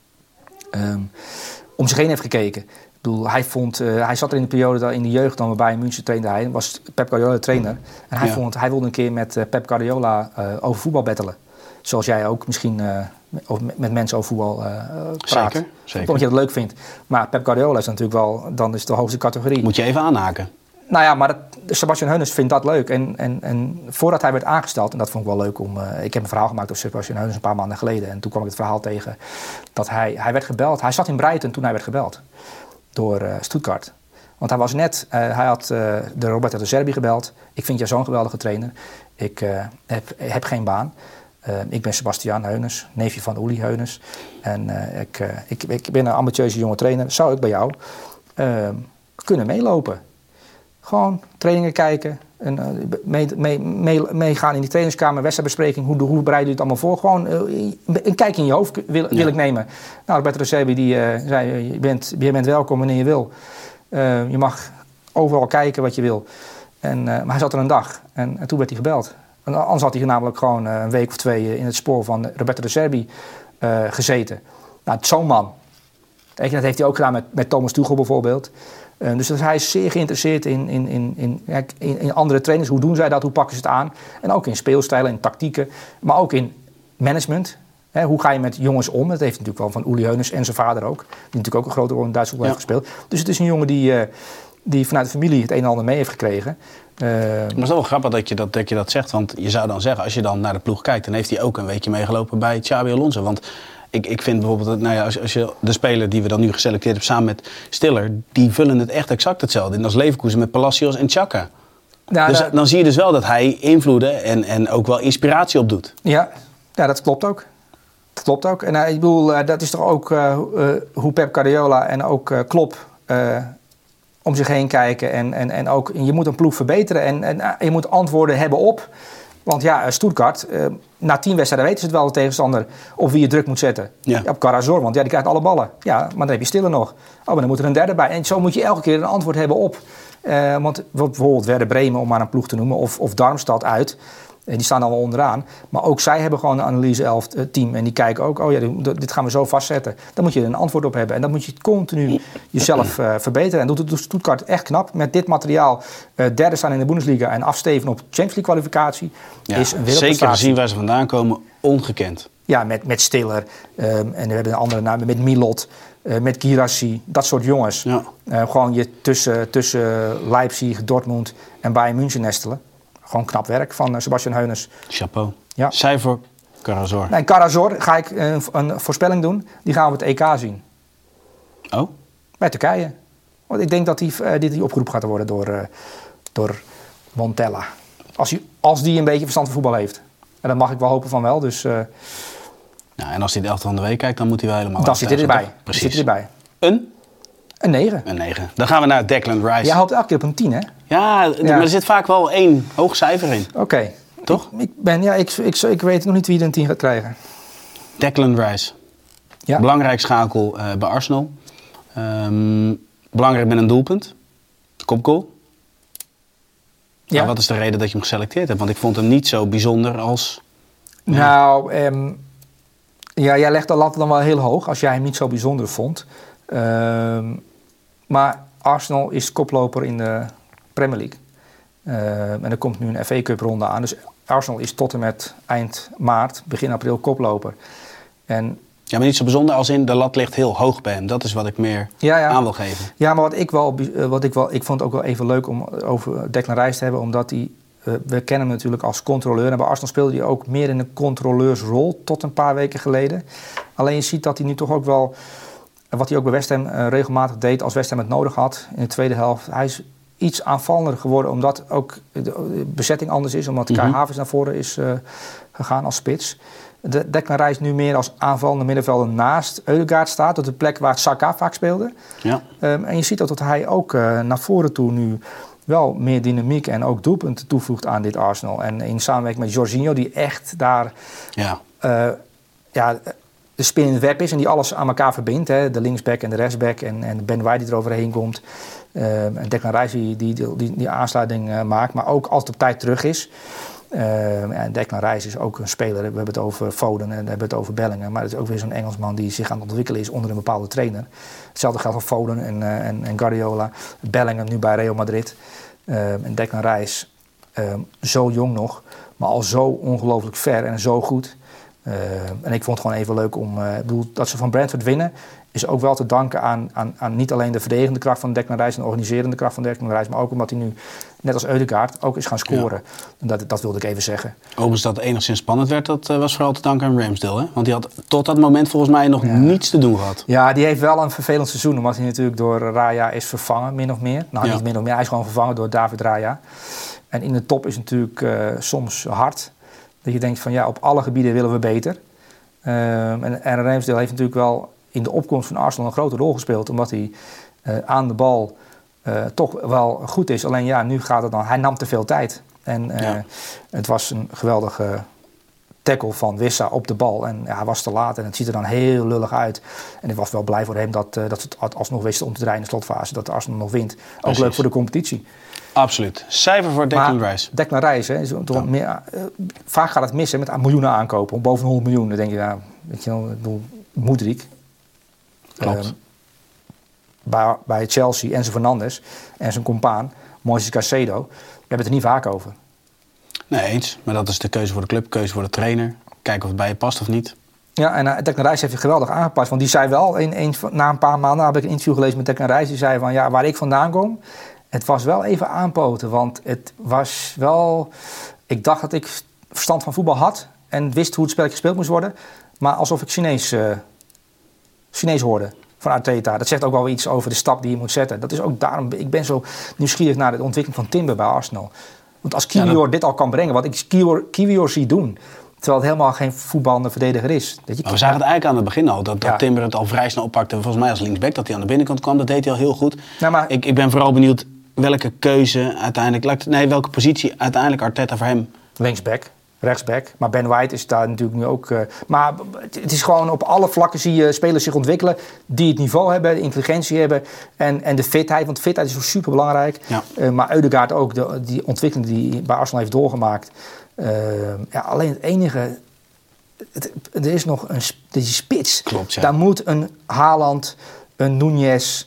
Speaker 4: um, om zich heen heeft gekeken. Ik bedoel, hij, vond, uh, hij zat er in de periode dat in de jeugd dan bij Bayern München trainde hij. Was Pep Guardiola trainer. En hij, ja. vond, hij wilde een keer met uh, Pep Guardiola uh, over voetbal battelen. Zoals jij ook misschien uh, met, met mensen over voetbal uh, praat.
Speaker 2: Zeker, zeker.
Speaker 4: Omdat je dat leuk vindt. Maar Pep Guardiola is natuurlijk wel, dan is de hoogste categorie.
Speaker 2: Moet je even aanhaken.
Speaker 4: Nou ja, maar dat, Sebastian Hoeneß vindt dat leuk. En, en, en voordat hij werd aangesteld, en dat vond ik wel leuk om... Uh, ik heb een verhaal gemaakt over Sebastian Hoeneß een paar maanden geleden. En toen kwam ik het verhaal tegen dat hij, hij werd gebeld. Hij zat in Brighton toen hij werd gebeld door uh, Stuttgart. Want hij was net, uh, hij had uh, de Roberto De Zerbi gebeld. Ik vind jou zo'n geweldige trainer. Ik uh, heb, heb geen baan. Uh, ik ben Sebastian Hoeneß, neefje van Uli Hoeneß. En uh, ik, uh, ik, ik ben een ambitieuze jonge trainer. Zou ik bij jou uh, kunnen meelopen? Gewoon trainingen kijken, en, uh, meegaan mee, mee, mee in die trainingskamer, wedstrijdbespreking, hoe, hoe bereid je het allemaal voor? Gewoon uh, een kijk in je hoofd wil, wil ja. ik nemen. Nou, Roberto De Zerbi die uh, zei, je bent, je bent welkom wanneer je wil. Uh, je mag overal kijken wat je wil. En, uh, maar hij zat er een dag en, en toen werd hij gebeld. En anders had hij namelijk gewoon uh, een week of twee in het spoor van Roberto De Zerbi uh, gezeten. Nou, zo'n man. Dat heeft hij ook gedaan met, met Thomas Tuchel bijvoorbeeld. Uh, dus hij is zeer geïnteresseerd in, in, in, in, in, in andere trainers. Hoe doen zij dat? Hoe pakken ze het aan? En ook in speelstijlen, in tactieken. Maar ook in management. Hè, hoe ga je met jongens om? Dat heeft natuurlijk wel van Uli Hoeneß en zijn vader ook. Die natuurlijk ook een grote rol in Duitsland ja. heeft gespeeld. Dus het is een jongen die, uh, die vanuit de familie het een en ander mee heeft gekregen. Uh,
Speaker 2: maar het is wel grappig dat je dat, dat je dat zegt. Want je zou dan zeggen, als je dan naar de ploeg kijkt... dan heeft hij ook een weekje meegelopen bij Xabi Alonso. Want... Ik, ik vind bijvoorbeeld, dat, nou ja, als, als je de speler die we dan nu geselecteerd hebben samen met Stiller, die vullen het echt exact hetzelfde in als Leverkusen met Palacios en Xhaka. Ja, dus, dan zie je dus wel dat hij invloeden en, en ook wel inspiratie opdoet.
Speaker 4: Ja, ja, dat klopt ook. Dat klopt ook. En uh, ik bedoel, uh, dat is toch ook uh, uh, hoe Pep Guardiola en ook uh, Klopp uh, om zich heen kijken. En, en, en ook, je moet een ploeg verbeteren en, en uh, je moet antwoorden hebben op... Want ja, Stuttgart, uh, na tien wedstrijden weten ze het wel, de tegenstander, op wie je druk moet zetten. Ja. Ja, op Karazor, want ja, die krijgt alle ballen. Ja, maar dan heb je Stiller nog. Oh, maar dan moet er een derde bij. En zo moet je elke keer een antwoord hebben op. Uh, want bijvoorbeeld Werder Bremen, om maar een ploeg te noemen, of, of Darmstad uit. En die staan allemaal onderaan. Maar ook zij hebben gewoon een analyse-team. En die kijken ook, oh ja, dit gaan we zo vastzetten. Daar moet je een antwoord op hebben. En dan moet je continu jezelf uh, verbeteren. En dat doet Stuttgart echt knap. Met dit materiaal uh, derde staan in de Bundesliga en afsteven op Champions League kwalificatie.
Speaker 2: Ja,
Speaker 4: is een
Speaker 2: zeker gezien waar ze vandaan komen, ongekend.
Speaker 4: Ja, met, met Stiller. Um, en we hebben een andere naam, met Milot. Uh, met Guirassy, dat soort jongens. Ja. Uh, gewoon je tussen, tussen Leipzig, Dortmund en Bayern München nestelen. Gewoon knap werk van uh, Sebastian Hoeneß.
Speaker 2: Chapeau. Ja. Cijfer Karazor.
Speaker 4: Nee, Karazor ga ik uh, een voorspelling doen. Die gaan we het E K zien.
Speaker 2: Oh?
Speaker 4: Bij Turkije. Want ik denk dat die, uh, die, die opgeroepen gaat worden door, uh, door Montella. Als die, als die een beetje verstand van voetbal heeft. En dat mag ik wel hopen van wel. Dus, uh,
Speaker 2: ja, en als hij de elftal van de week kijkt, dan moet hij wel helemaal...
Speaker 4: Dan zit hij erbij. Precies. Zit hij erbij.
Speaker 2: Een?
Speaker 4: Een negen.
Speaker 2: Een negen. Dan gaan we naar Declan Rice.
Speaker 4: Jij hoopt elke keer op een tien, hè?
Speaker 2: Ja, ja, maar er zit vaak wel één hoog cijfer in.
Speaker 4: Oké. Okay.
Speaker 2: Toch?
Speaker 4: Ik, ik, ben, ja, ik, ik, ik weet nog niet wie er een tien gaat krijgen.
Speaker 2: Declan Rice. Ja. Belangrijk schakel uh, bij Arsenal. Um, belangrijk met een doelpunt. Kopgoal. Ja. Maar wat is de reden dat je hem geselecteerd hebt? Want ik vond hem niet zo bijzonder als...
Speaker 4: Nou, um, ja, jij legt de lat dan wel heel hoog als jij hem niet zo bijzonder vond. Um, maar Arsenal is koploper in de Premier League. Uh, en er komt nu een F A Cup ronde aan. Dus Arsenal is tot en met eind maart, begin april koploper. En
Speaker 2: ja, maar niet zo bijzonder als in de lat ligt heel hoog bij hem. Dat is wat ik meer
Speaker 4: ja, ja.
Speaker 2: aan wil geven.
Speaker 4: Ja, maar wat ik wel, wat ik wel, ik vond het ook wel even leuk om over Declan Rice te hebben, omdat hij, uh, we kennen hem natuurlijk als controleur. En bij Arsenal speelde hij ook meer in een controleursrol tot een paar weken geleden. Alleen je ziet dat hij nu toch ook wel, wat hij ook bij West Ham uh, regelmatig deed als West Ham het nodig had in de tweede helft. Hij is iets aanvallender geworden, omdat ook de bezetting anders is, omdat mm-hmm. Kai Havertz naar voren is uh, gegaan als spits. De Declan Rice nu meer als aanvallende middenvelder naast Ødegaard staat, op de plek waar Saka vaak speelde. Ja. Um, en je ziet ook dat hij ook uh, naar voren toe nu wel meer dynamiek en ook doelpunten toevoegt aan dit Arsenal. En in samenwerking met Jorginho, die echt daar ja. Uh, ja, de spin in het web is en die alles aan elkaar verbindt. Hè? De linksback en de rechtsback en, en Ben White die er overheen komt. Uh, en Declan Rice die die, die, die aansluiting uh, maakt, maar ook altijd op tijd terug is. Uh, en Declan Rice is ook een speler. We hebben het over Foden en we hebben het over Bellingham. Maar het is ook weer zo'n Engelsman die zich aan het ontwikkelen is onder een bepaalde trainer. Hetzelfde geldt voor Foden en, uh, en, en Guardiola. Bellingham nu bij Real Madrid. Uh, en Declan Rice, uh, zo jong nog, maar al zo ongelooflijk ver en zo goed. Uh, en ik vond het gewoon even leuk om... Uh, ik bedoel, dat ze van Brentford winnen is ook wel te danken aan, aan, aan niet alleen de verdedigende kracht van Declan Rice en de organiserende kracht van Declan Rice, maar ook omdat hij nu, net als Ødegaard, ook is gaan scoren. Ja. En dat, dat wilde ik even zeggen.
Speaker 2: Overigens dat het enigszins spannend werd, dat uh, was vooral te danken aan Ramsdale. Hè? Want die had tot dat moment volgens mij nog ja. niets te doen gehad.
Speaker 4: Ja, die heeft wel een vervelend seizoen, omdat hij natuurlijk door Raya is vervangen, min of meer. Nou, ja. niet min of meer, hij is gewoon vervangen door David Raya. En in de top is het natuurlijk uh, soms hard. Dat je denkt van ja, op alle gebieden willen we beter. Uh, en, en Ramsdale heeft natuurlijk wel in de opkomst van Arsenal een grote rol gespeeld, omdat hij uh, aan de bal uh, toch wel goed is. Alleen ja, nu gaat het dan, hij nam te veel tijd. En uh, ja. het was een geweldige tackle van Wissa op de bal. En ja, hij was te laat en het ziet er dan heel lullig uit. En ik was wel blij voor hem dat, uh, dat ze het alsnog wisten om te draaien in de slotfase, dat Arsenal nog wint. Ook Precies. leuk voor de competitie.
Speaker 2: Absoluut. Cijfer voor Declan
Speaker 4: maar
Speaker 2: Rice.
Speaker 4: Declan Rice, hè, is toch ja. meer, uh, vaak gaat het mis hè, met miljoenen aankopen. Boven honderd miljoen. Dan denk je, ja, weet je wel, ik bedoel, Moedrik.
Speaker 2: Klopt.
Speaker 4: Um, bij, bij Chelsea, Enzo Fernandes en zijn compaan, Moises Caicedo. We hebben het er niet vaak over.
Speaker 2: Nee, eens. Maar dat is de keuze voor de club, keuze voor de trainer. Kijken of het bij je past of niet.
Speaker 4: Ja, en uh, Declan Rice heeft zich geweldig aangepast. Want die zei wel, een, een, na een paar maanden heb ik een interview gelezen met Declan Rice. Die zei van, ja, waar ik vandaan kom, het was wel even aanpoten. Want het was wel... Ik dacht dat ik verstand van voetbal had en wist hoe het spelletje gespeeld moest worden. Maar alsof ik Chinees... Uh, Chinees hoorde van Arteta. Dat zegt ook wel iets over de stap die je moet zetten. Dat is ook daarom, ik ben zo nieuwsgierig naar de ontwikkeling van Timber bij Arsenal. Want als Kiwior ja, dat... dit al kan brengen, wat ik Kiwior, Kiwior zie doen, terwijl het helemaal geen voetballende verdediger is. Dat je...
Speaker 2: We zagen het eigenlijk aan het begin al, dat, dat ja. Timber het al vrij snel oppakte. Volgens mij als linksback, dat hij aan de binnenkant kwam, dat deed hij al heel goed. Nou, maar... ik, ik ben vooral benieuwd welke keuze uiteindelijk, nee, welke positie uiteindelijk Arteta voor hem...
Speaker 4: Linksback. Rechtsback. Maar Ben White is daar natuurlijk nu ook... Uh, maar het is gewoon op alle vlakken zie je spelers zich ontwikkelen die het niveau hebben, de intelligentie hebben en, en de fitheid. Want fitheid is super belangrijk. Ja. Uh, maar Ødegaard ook, de, die ontwikkeling die hij bij Arsenal heeft doorgemaakt. Uh, ja, alleen het enige... Het, er is nog een die spits.
Speaker 2: Klopt, ja.
Speaker 4: Daar moet een Haaland, een Núñez,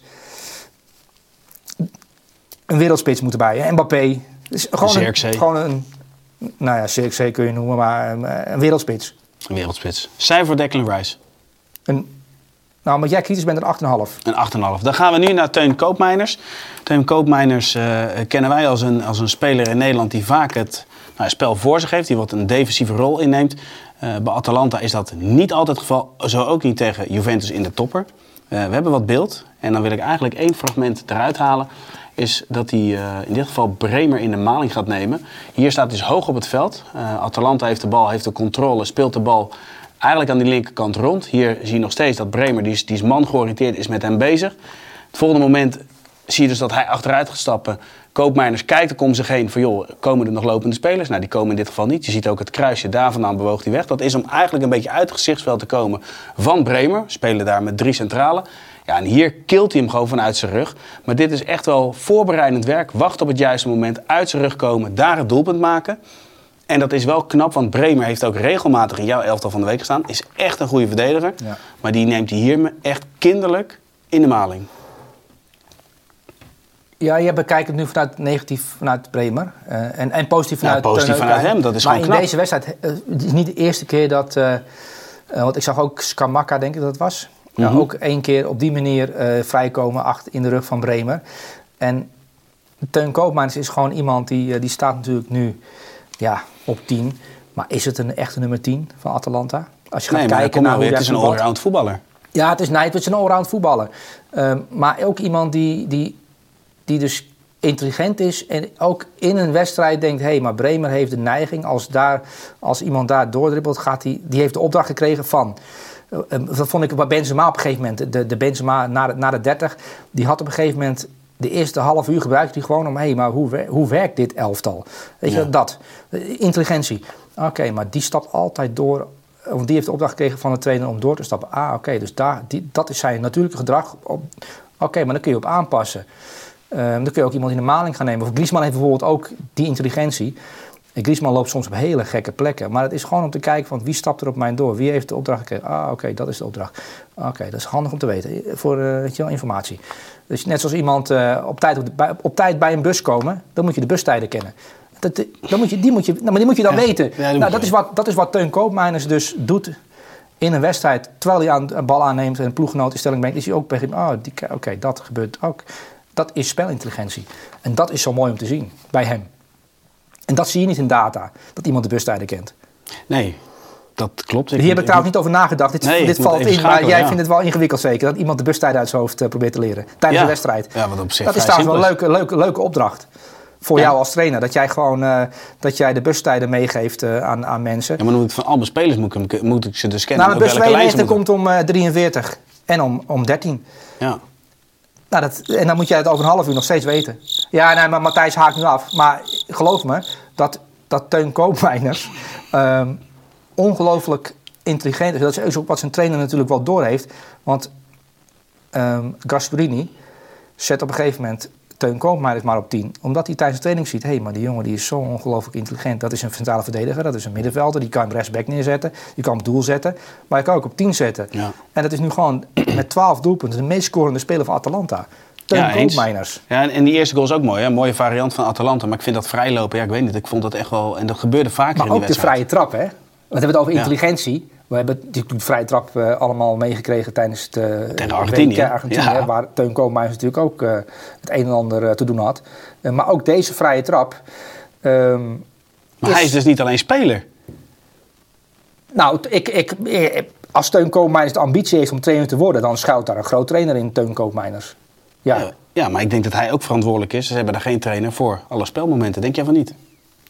Speaker 4: een wereldspits moeten bij. Hè? Mbappé. Dus gewoon, een, gewoon een... Nou ja, C X C kun je noemen, maar een, een wereldspits.
Speaker 2: Een wereldspits. Cijfer voor Declan Rice?
Speaker 4: Een, nou, maar jij kritisch bent, een acht komma vijf.
Speaker 2: Een acht komma vijf. Dan gaan we nu naar Teun Koopmeiners. Teun Koopmeiners uh, kennen wij als een, als een speler in Nederland die vaak het nou, spel voor zich heeft. Die wat een defensieve rol inneemt. Uh, bij Atalanta is dat niet altijd het geval. Zo ook niet tegen Juventus in de topper. Uh, we hebben wat beeld. En dan wil ik eigenlijk één fragment eruit halen. Is dat hij uh, in dit geval Bremer in de maling gaat nemen. Hier staat hij dus hoog op het veld. Uh, Atalanta heeft de bal, heeft de controle, speelt de bal eigenlijk aan die linkerkant rond. Hier zie je nog steeds dat Bremer, die is, die is man georiënteerd, is met hem bezig. Het volgende moment zie je dus dat hij achteruit gaat stappen. Koopmeiners kijkt ook om zich heen van joh, komen er nog lopende spelers? Nou, die komen in dit geval niet. Je ziet ook het kruisje, daar vandaan bewoog hij weg. Dat is om eigenlijk een beetje uit het gezichtsveld te komen van Bremer. Spelen daar met drie centralen. Ja, en hier kilt hij hem gewoon vanuit zijn rug. Maar dit is echt wel voorbereidend werk. Wacht op het juiste moment, uit zijn rug komen, daar het doelpunt maken. En dat is wel knap, want Bremer heeft ook regelmatig in jouw elftal van de week gestaan. Is echt een goede verdediger. Ja. Maar die neemt hij hier echt kinderlijk in de maling.
Speaker 4: Ja, je bekijkt het nu vanuit negatief vanuit Bremer. Uh, en, en positief vanuit
Speaker 2: ja, positief vanuit hem, dat is
Speaker 4: maar
Speaker 2: gewoon
Speaker 4: in
Speaker 2: knap.
Speaker 4: deze wedstrijd, uh, het is niet de eerste keer dat... Uh, uh, want ik zag ook Skamaka, denk ik dat het was. Mm-hmm. Uh, ook één keer op die manier uh, vrijkomen achter in de rug van Bremer. En Teun Koopmeiners is gewoon iemand die, uh, die staat natuurlijk nu ja, op tien. Maar is het een echte nummer tien van Atalanta? Als je gaat
Speaker 2: nee,
Speaker 4: kijken naar hoe
Speaker 2: weer, het is een allround voetballer.
Speaker 4: Ja, het is Nijt, het is een allround voetballer. Uh, maar ook iemand die, die, die dus intelligent is en ook in een wedstrijd denkt... hé, hey, maar Bremer heeft de neiging, als, daar, als iemand daar doordribbelt... Gaat die, die heeft de opdracht gekregen van... Uh, dat vond ik bij Benzema op een gegeven moment. De, de Benzema na de, na de dertig, die had op een gegeven moment... de eerste half uur gebruikte hij gewoon om... hé, hey, maar hoe, hoe werkt dit elftal? Weet je, ja. dat. Intelligentie. Oké, okay, maar die stapt altijd door... Want die heeft de opdracht gekregen van de trainer om door te stappen. Ah, oké, okay, dus daar, die, dat is zijn natuurlijke gedrag. Oké, okay, maar dan kun je op aanpassen. Uh, dan kun je ook iemand in de maling gaan nemen. Of Griezmann heeft bijvoorbeeld ook die intelligentie. En Griezmann loopt soms op hele gekke plekken. Maar het is gewoon om te kijken van wie stapt er op mij door. Wie heeft de opdracht gekregen? Ah, oké, okay, dat is de opdracht. Oké, okay, dat is handig om te weten. Voor uh, weet je wel, informatie. Dus net zoals iemand uh, op, tijd op, de, bij, op tijd bij een bus komen... dan moet je de bustijden kennen. Dat, dan moet je, die, moet je, nou, maar die moet je dan ja, weten. Ja, nou, dat, is wat, dat is wat Teun Koopmeiners dus doet in een wedstrijd. Terwijl hij aan, een bal aanneemt en een ploeggenoot in stelling brengt... is hij ook bij oh, oké, okay, dat gebeurt ook. Dat is spelintelligentie. En dat is zo mooi om te zien bij hem. En dat zie je niet in data, dat iemand de bustijden kent.
Speaker 2: Nee, dat klopt.
Speaker 4: Hier heb ik trouwens niet over nagedacht. Dit,
Speaker 2: nee,
Speaker 4: dit valt in, maar jij
Speaker 2: ja.
Speaker 4: vindt het wel ingewikkeld zeker... dat iemand de bustijden uit zijn hoofd uh, probeert te leren tijdens
Speaker 2: ja.
Speaker 4: de wedstrijd.
Speaker 2: Ja, wat op zich
Speaker 4: dat is trouwens wel een leuke, leuke, leuke opdracht. Voor ja. jou als trainer, dat jij gewoon uh, dat jij de bustijden meegeeft uh, aan, aan mensen.
Speaker 2: Ja, maar dan moet ik van alle spelers moet ik, moet ik ze dus kennen.
Speaker 4: Nou, de bus tweeënnegentig komt om uh, drieënveertig en om, om dertien.
Speaker 2: Ja.
Speaker 4: Nou, dat, en dan moet jij het over een half uur nog steeds weten. Ja, nee, maar Matthijs haakt nu af. Maar geloof me, dat, dat Teun Koopmeiners um, ongelooflijk intelligent is. Dat is ook wat zijn trainer natuurlijk wel doorheeft. Want um, Gasperini zet op een gegeven moment... Teun Koopmeiners maar op tien. Omdat hij tijdens de training ziet... hé, hey, maar die jongen die is zo ongelooflijk intelligent. Dat is een centrale verdediger, dat is een middenvelder. Die kan hem rechtsback neerzetten, die kan hem op doel zetten. Maar hij kan ook op tien zetten. Ja. En dat is nu gewoon met twaalf doelpunten... de meest scorende speler van Atalanta. Teun ja, Koopmeiners.
Speaker 2: Ja, en die eerste goal is ook mooi. Hè? Een mooie variant van Atalanta. Maar ik vind dat vrijlopen, ja, ik weet niet. Ik vond dat echt wel... En dat gebeurde vaker
Speaker 4: maar
Speaker 2: in die
Speaker 4: wedstrijd. Maar ook de vrije trap, hè? We hebben het over
Speaker 2: ja.
Speaker 4: intelligentie... We hebben die vrije trap uh, allemaal meegekregen tijdens het uh,
Speaker 2: tegen Argentinië,
Speaker 4: Argentinië ja. waar Teun Koopmeiners natuurlijk ook uh, het een en ander uh, te doen had. Uh, maar ook deze vrije trap... Um,
Speaker 2: maar is... hij is dus niet alleen speler.
Speaker 4: Nou, ik, ik, ik, als Teun Koopmeiners de ambitie heeft om trainer te worden... dan schuilt daar een groot trainer in, Teun Koopmeiners. Ja.
Speaker 2: Ja, ja, maar ik denk dat hij ook verantwoordelijk is. Ze hebben daar geen trainer voor alle spelmomenten. Denk jij van niet?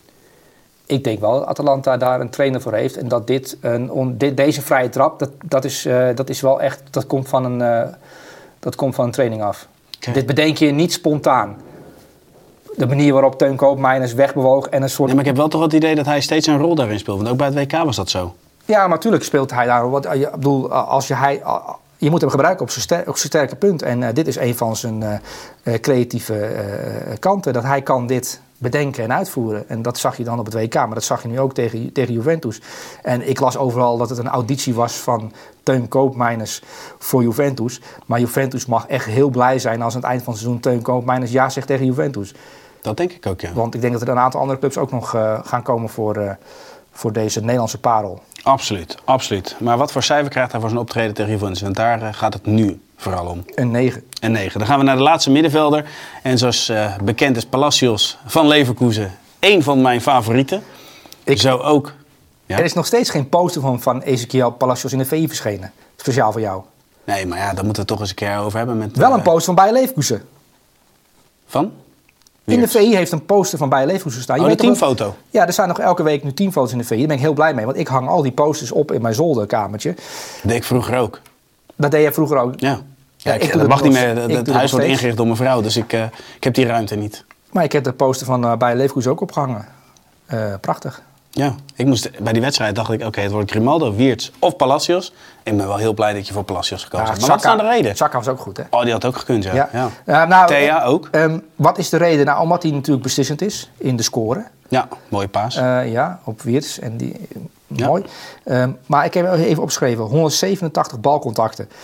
Speaker 4: Ik denk wel dat Atalanta daar een trainer voor heeft. En dat dit, een, on, dit deze vrije trap, dat, dat, is, uh, dat is wel echt... Dat komt van een, uh, dat komt van een training af. Okay. Dit bedenk je niet spontaan. De manier waarop Teun Koopmeiners wegbewoog en een soort...
Speaker 2: Ja, maar ik heb wel toch het idee dat hij steeds een rol daarin speelt. Want ook bij het W K was dat zo.
Speaker 4: Ja, maar natuurlijk speelt hij daar... Wat, ik bedoel, als je hij... Je moet hem gebruiken op zijn, ster, op zijn sterke punt. En uh, dit is een van zijn uh, uh, creatieve uh, kanten. Dat hij kan dit bedenken en uitvoeren. En dat zag je dan op het W K. Maar dat zag je nu ook tegen, tegen Juventus. En ik las overal dat het een auditie was van Teun Koopmeiners voor Juventus. Maar Juventus mag echt heel blij zijn als aan het eind van het seizoen Teun Koopmeiners ja zegt tegen Juventus.
Speaker 2: Dat denk ik ook, ja.
Speaker 4: Want ik denk dat er een aantal andere clubs ook nog uh, gaan komen voor, uh, voor deze Nederlandse parel.
Speaker 2: Absoluut, absoluut. Maar wat voor cijfer krijgt hij voor zijn optreden tegen Juventus? Want daar uh, gaat het nu vooral om.
Speaker 4: Een negen.
Speaker 2: Een negen. Dan gaan we naar de laatste middenvelder. En zoals uh, bekend is Palacios van Leverkusen één van mijn favorieten. Ik, Zo ook. Ja?
Speaker 4: Er is nog steeds geen poster van, van Ezequiel Palacios in de V I verschenen. Speciaal voor jou.
Speaker 2: Nee, maar ja, daar moeten we het toch eens een keer over hebben. Met,
Speaker 4: Wel
Speaker 2: uh,
Speaker 4: een poster van Bayer Leverkusen.
Speaker 2: Van?
Speaker 4: In de V I heeft een poster van Bayer Leverkusen staan. Je
Speaker 2: oh,
Speaker 4: weet
Speaker 2: een teamfoto?
Speaker 4: Ja, er staan nog elke week nu teamfoto's in de V I. Daar ben ik heel blij mee, want ik hang al die posters op in mijn zolderkamertje.
Speaker 2: Dat deed ik vroeger ook.
Speaker 4: Dat deed je vroeger ook?
Speaker 2: Ja. Ja,
Speaker 4: ja
Speaker 2: ik, dat mag niet meer. Het, het huis wordt ingericht door mijn vrouw, dus ik, uh, ik heb die ruimte niet.
Speaker 4: Maar ik heb de poster van uh, Bayer Leverkusen ook opgehangen. Uh, prachtig.
Speaker 2: Ja, ik moest, bij die wedstrijd dacht ik, oké, okay, het wordt Grimaldo, Wiertz of Palacios. Ik ben wel heel blij dat je voor Palacios gekozen
Speaker 4: ja,
Speaker 2: hebt. Maar Saka, wat is nou de reden?
Speaker 4: Saka was ook goed, hè?
Speaker 2: Oh, die had ook gekund, ja.
Speaker 4: ja.
Speaker 2: ja.
Speaker 4: Uh, nou,
Speaker 2: Thea ook.
Speaker 4: Um, wat is de reden? Nou, omdat hij natuurlijk beslissend is in de score.
Speaker 2: Ja, mooie paas.
Speaker 4: Uh, ja, op Wiertz. En die, ja. Mooi. Um, maar ik heb even opgeschreven, honderdzevenentachtig balcontacten.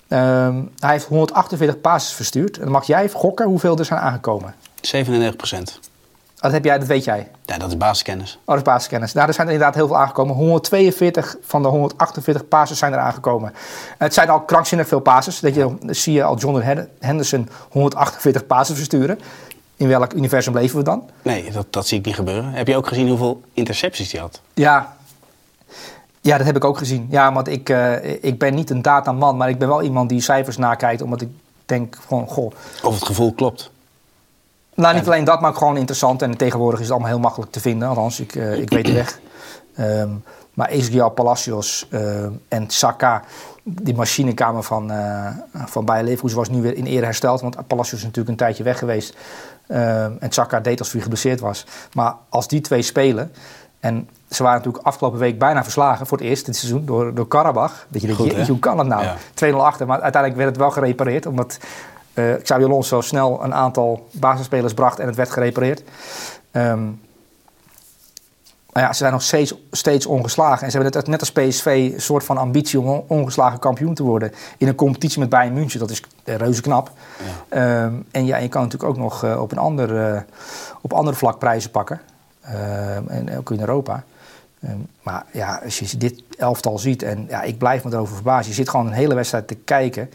Speaker 4: Um, hij heeft honderdachtenveertig passes verstuurd. En dan mag jij gokken hoeveel er zijn aangekomen.
Speaker 2: zevenennegentig procent.
Speaker 4: Dat heb jij, dat weet jij.
Speaker 2: Ja, dat is basiskennis.
Speaker 4: Oh, dat is basiskennis. Nou, er zijn er inderdaad heel veel aangekomen. honderdtweeënveertig van de honderdachtenveertig passes zijn er aangekomen. En het zijn al krankzinnig veel passes. Dat je, dan zie je al John Henderson honderdachtenveertig passes versturen. In welk universum leven we dan?
Speaker 2: Nee, dat, dat zie ik niet gebeuren. Heb je ook gezien hoeveel intercepties hij had?
Speaker 4: Ja. Ja, dat heb ik ook gezien. Ja, want ik, uh, ik ben niet een dataman, maar ik ben wel iemand die cijfers nakijkt. Omdat ik denk van, goh...
Speaker 2: Of het gevoel klopt.
Speaker 4: Nou, niet alleen dat, maar ook gewoon interessant. En tegenwoordig is het allemaal heel makkelijk te vinden. Althans, ik, uh, ik weet de weg. Um, maar Ezequiel Palacios uh, en Saka, die machinekamer van, uh, van Bayer Leverkusen was nu weer in ere hersteld. Want Palacios is natuurlijk een tijdje weg geweest. Um, en Saka deed alsof hij geblesseerd was. Maar als die twee spelen... En ze waren natuurlijk afgelopen week bijna verslagen voor het eerst dit seizoen door, door Karabach. Dat je denkt, je, hoe kan dat nou? Ja. twee nul achter, maar uiteindelijk werd het wel gerepareerd. Omdat uh, Xabi Alonso snel een aantal basisspelers bracht en het werd gerepareerd. Um, maar ja, ze zijn nog steeds, steeds ongeslagen. En ze hebben net als P S V een soort van ambitie om ongeslagen kampioen te worden. In een competitie met Bayern München. Dat is reuze knap. Ja. Um, en ja, je kan natuurlijk ook nog uh, op een ander, uh, op andere vlak prijzen pakken. Uh, en ook in Europa. Um, maar ja, als je dit elftal ziet, en ja, ik blijf me erover verbazen. Je zit gewoon een hele wedstrijd te kijken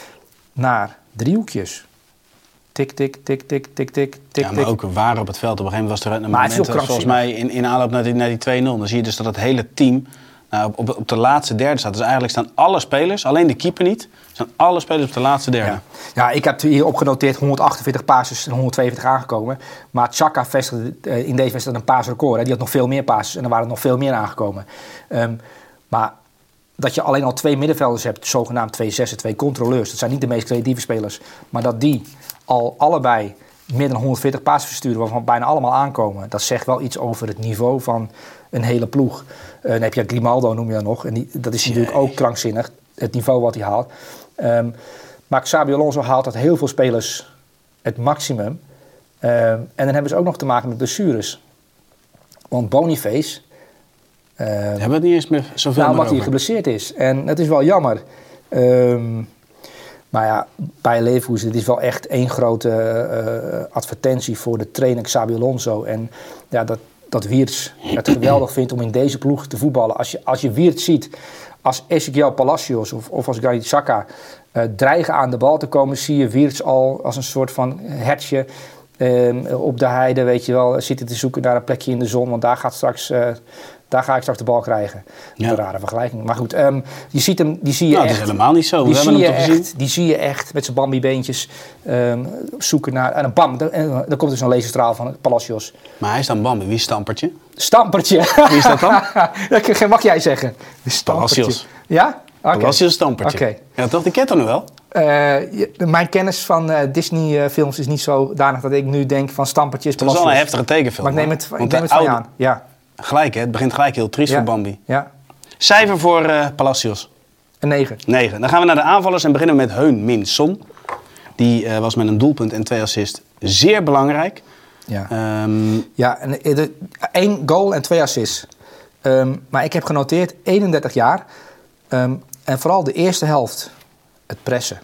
Speaker 4: naar driehoekjes. Tik, tik, tik, tik, tik, tik, tik.
Speaker 2: Ja, maar ook waar op het veld. Op een gegeven moment was er een
Speaker 4: maar
Speaker 2: moment, volgens mij in, in aanloop naar die, naar die twee nul. Dan zie je dus dat het hele team nou, op, op, op de laatste derde staat. Dus eigenlijk staan alle spelers, alleen de keeper niet, staan alle spelers op de laatste derde.
Speaker 4: Ja, ja, ik heb hier opgenoteerd honderdachtenveertig passes en honderdtweeënveertig aangekomen. Maar Xhaka vestigde uh, in deze wedstrijd een paasrecord. Hè. Die had nog veel meer passes en er waren nog veel meer aangekomen. Um, maar dat je alleen al twee middenvelders hebt, zogenaamd twee zessen, twee controleurs. Dat zijn niet de meest creatieve spelers. Maar dat die al allebei meer dan honderdveertig passes versturen, waarvan bijna allemaal aankomen. Dat zegt wel iets over het niveau van een hele ploeg. Uh, dan heb je Grimaldo, noem je dat nog. En die, dat is natuurlijk ook krankzinnig, het niveau wat hij haalt. Um, maar Xabi Alonso haalt uit heel veel spelers het maximum. Um, en dan hebben ze ook nog te maken met blessures. Want Boniface... Uh,
Speaker 2: hebben we het niet eens meer zoveel
Speaker 4: nou,
Speaker 2: meer
Speaker 4: omdat hij geblesseerd is. En het is wel jammer. Um, maar ja, bij Leverkusen, dit is wel echt één grote uh, advertentie voor de trainer Xabi Alonso. En ja, dat, dat Wirtz het geweldig vindt om in deze ploeg te voetballen. Als je, als je Wirtz ziet, als Ezequiel Palacios of, of als Granit Xhaka uh, dreigen aan de bal te komen, zie je Wirtz al als een soort van hertje um, op de heide, weet je wel, zitten te zoeken naar een plekje in de zon. Want daar gaat straks... Uh, Daar ga ik straks de bal krijgen. Ja. Een rare vergelijking. Maar goed, um, je ziet hem, die zie je
Speaker 2: nou,
Speaker 4: echt.
Speaker 2: Dat is helemaal niet zo.
Speaker 4: Die,
Speaker 2: We
Speaker 4: zie,
Speaker 2: hebben
Speaker 4: je
Speaker 2: hem toch
Speaker 4: echt,
Speaker 2: gezien?
Speaker 4: die zie je echt met zijn Bambi-beentjes um, zoeken naar... En dan bam, dan, dan komt er zo'n laserstraal van Palacios.
Speaker 2: Maar hij is dan Bambi. Wie is Stampertje?
Speaker 4: Stampertje.
Speaker 2: Wie is dat dan?
Speaker 4: Dat mag jij zeggen.
Speaker 2: Palacios.
Speaker 4: Ja? Okay.
Speaker 2: Palacios Stampertje.
Speaker 4: Okay.
Speaker 2: Ja, toch? Die kent hem nu wel?
Speaker 4: Uh, mijn kennis van uh, Disney-films is niet zodanig dat ik nu denk van Stampertjes.
Speaker 2: Het is wel een heftige tekenfilm.
Speaker 4: Maar ik neem het, ik neem het van je aan. Ja.
Speaker 2: Gelijk, hè? Het begint gelijk heel triest
Speaker 4: ja.
Speaker 2: voor Bambi.
Speaker 4: Ja.
Speaker 2: Cijfer voor uh, Palacios?
Speaker 4: Een negen.
Speaker 2: negen. Dan gaan we naar de aanvallers en beginnen met Heung-min Son. Die uh, was met een doelpunt en twee assists zeer belangrijk.
Speaker 4: Ja,
Speaker 2: um,
Speaker 4: ja en, de, één goal en twee assists. Um, maar ik heb genoteerd eenendertig jaar. Um, en vooral de eerste helft, het pressen.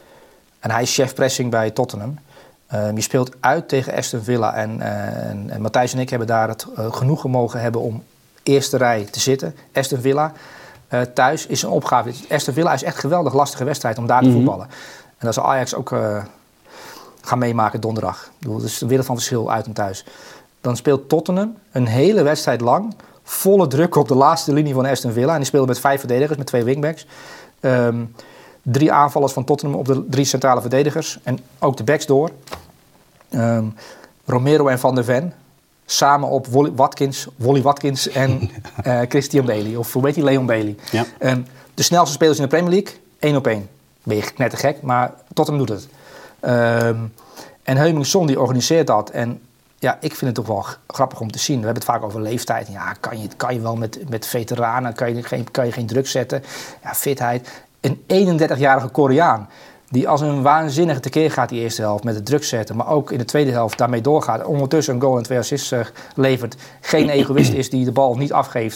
Speaker 4: En hij is chef pressing bij Tottenham. Um, je speelt uit tegen Aston Villa. En, uh, en, en Matthijs en ik hebben daar het uh, genoegen mogen hebben om eerste rij te zitten. Aston Villa uh, thuis is een opgave. Aston Villa is echt een geweldig lastige wedstrijd om daar te mm-hmm. voetballen. En dat zal Ajax ook uh, gaan meemaken donderdag. Ik bedoel, dat is een wereld van verschil uit en thuis. Dan speelt Tottenham een hele wedstrijd lang volle druk op de laatste linie van Aston Villa. En die speelde met vijf verdedigers, met twee wingbacks. Um, drie aanvallers van Tottenham op de drie centrale verdedigers. En ook de backs door. Um, Romero en Van der Ven. Samen op Wally Watkins, Wally Watkins en uh, Christian Bailey. Of hoe heet die? Leon Bailey. Ja. Um, de snelste spelers in de Premier League. één op één. Ben je net te gek, maar Tottenham doet het. Um, en Heung-min Son die organiseert dat. En ja, ik vind het toch wel grappig om te zien. We hebben het vaak over leeftijd. Ja, kan je, kan je wel met, met veteranen, kan je, geen, kan je geen druk zetten. Ja, fitheid. Een eenendertigjarige Koreaan die als een waanzinnige tekeer gaat die eerste helft met het druk zetten, maar ook in de tweede helft daarmee doorgaat. Ondertussen een goal en twee assists uh, levert. Geen egoïst is die de bal niet afgeeft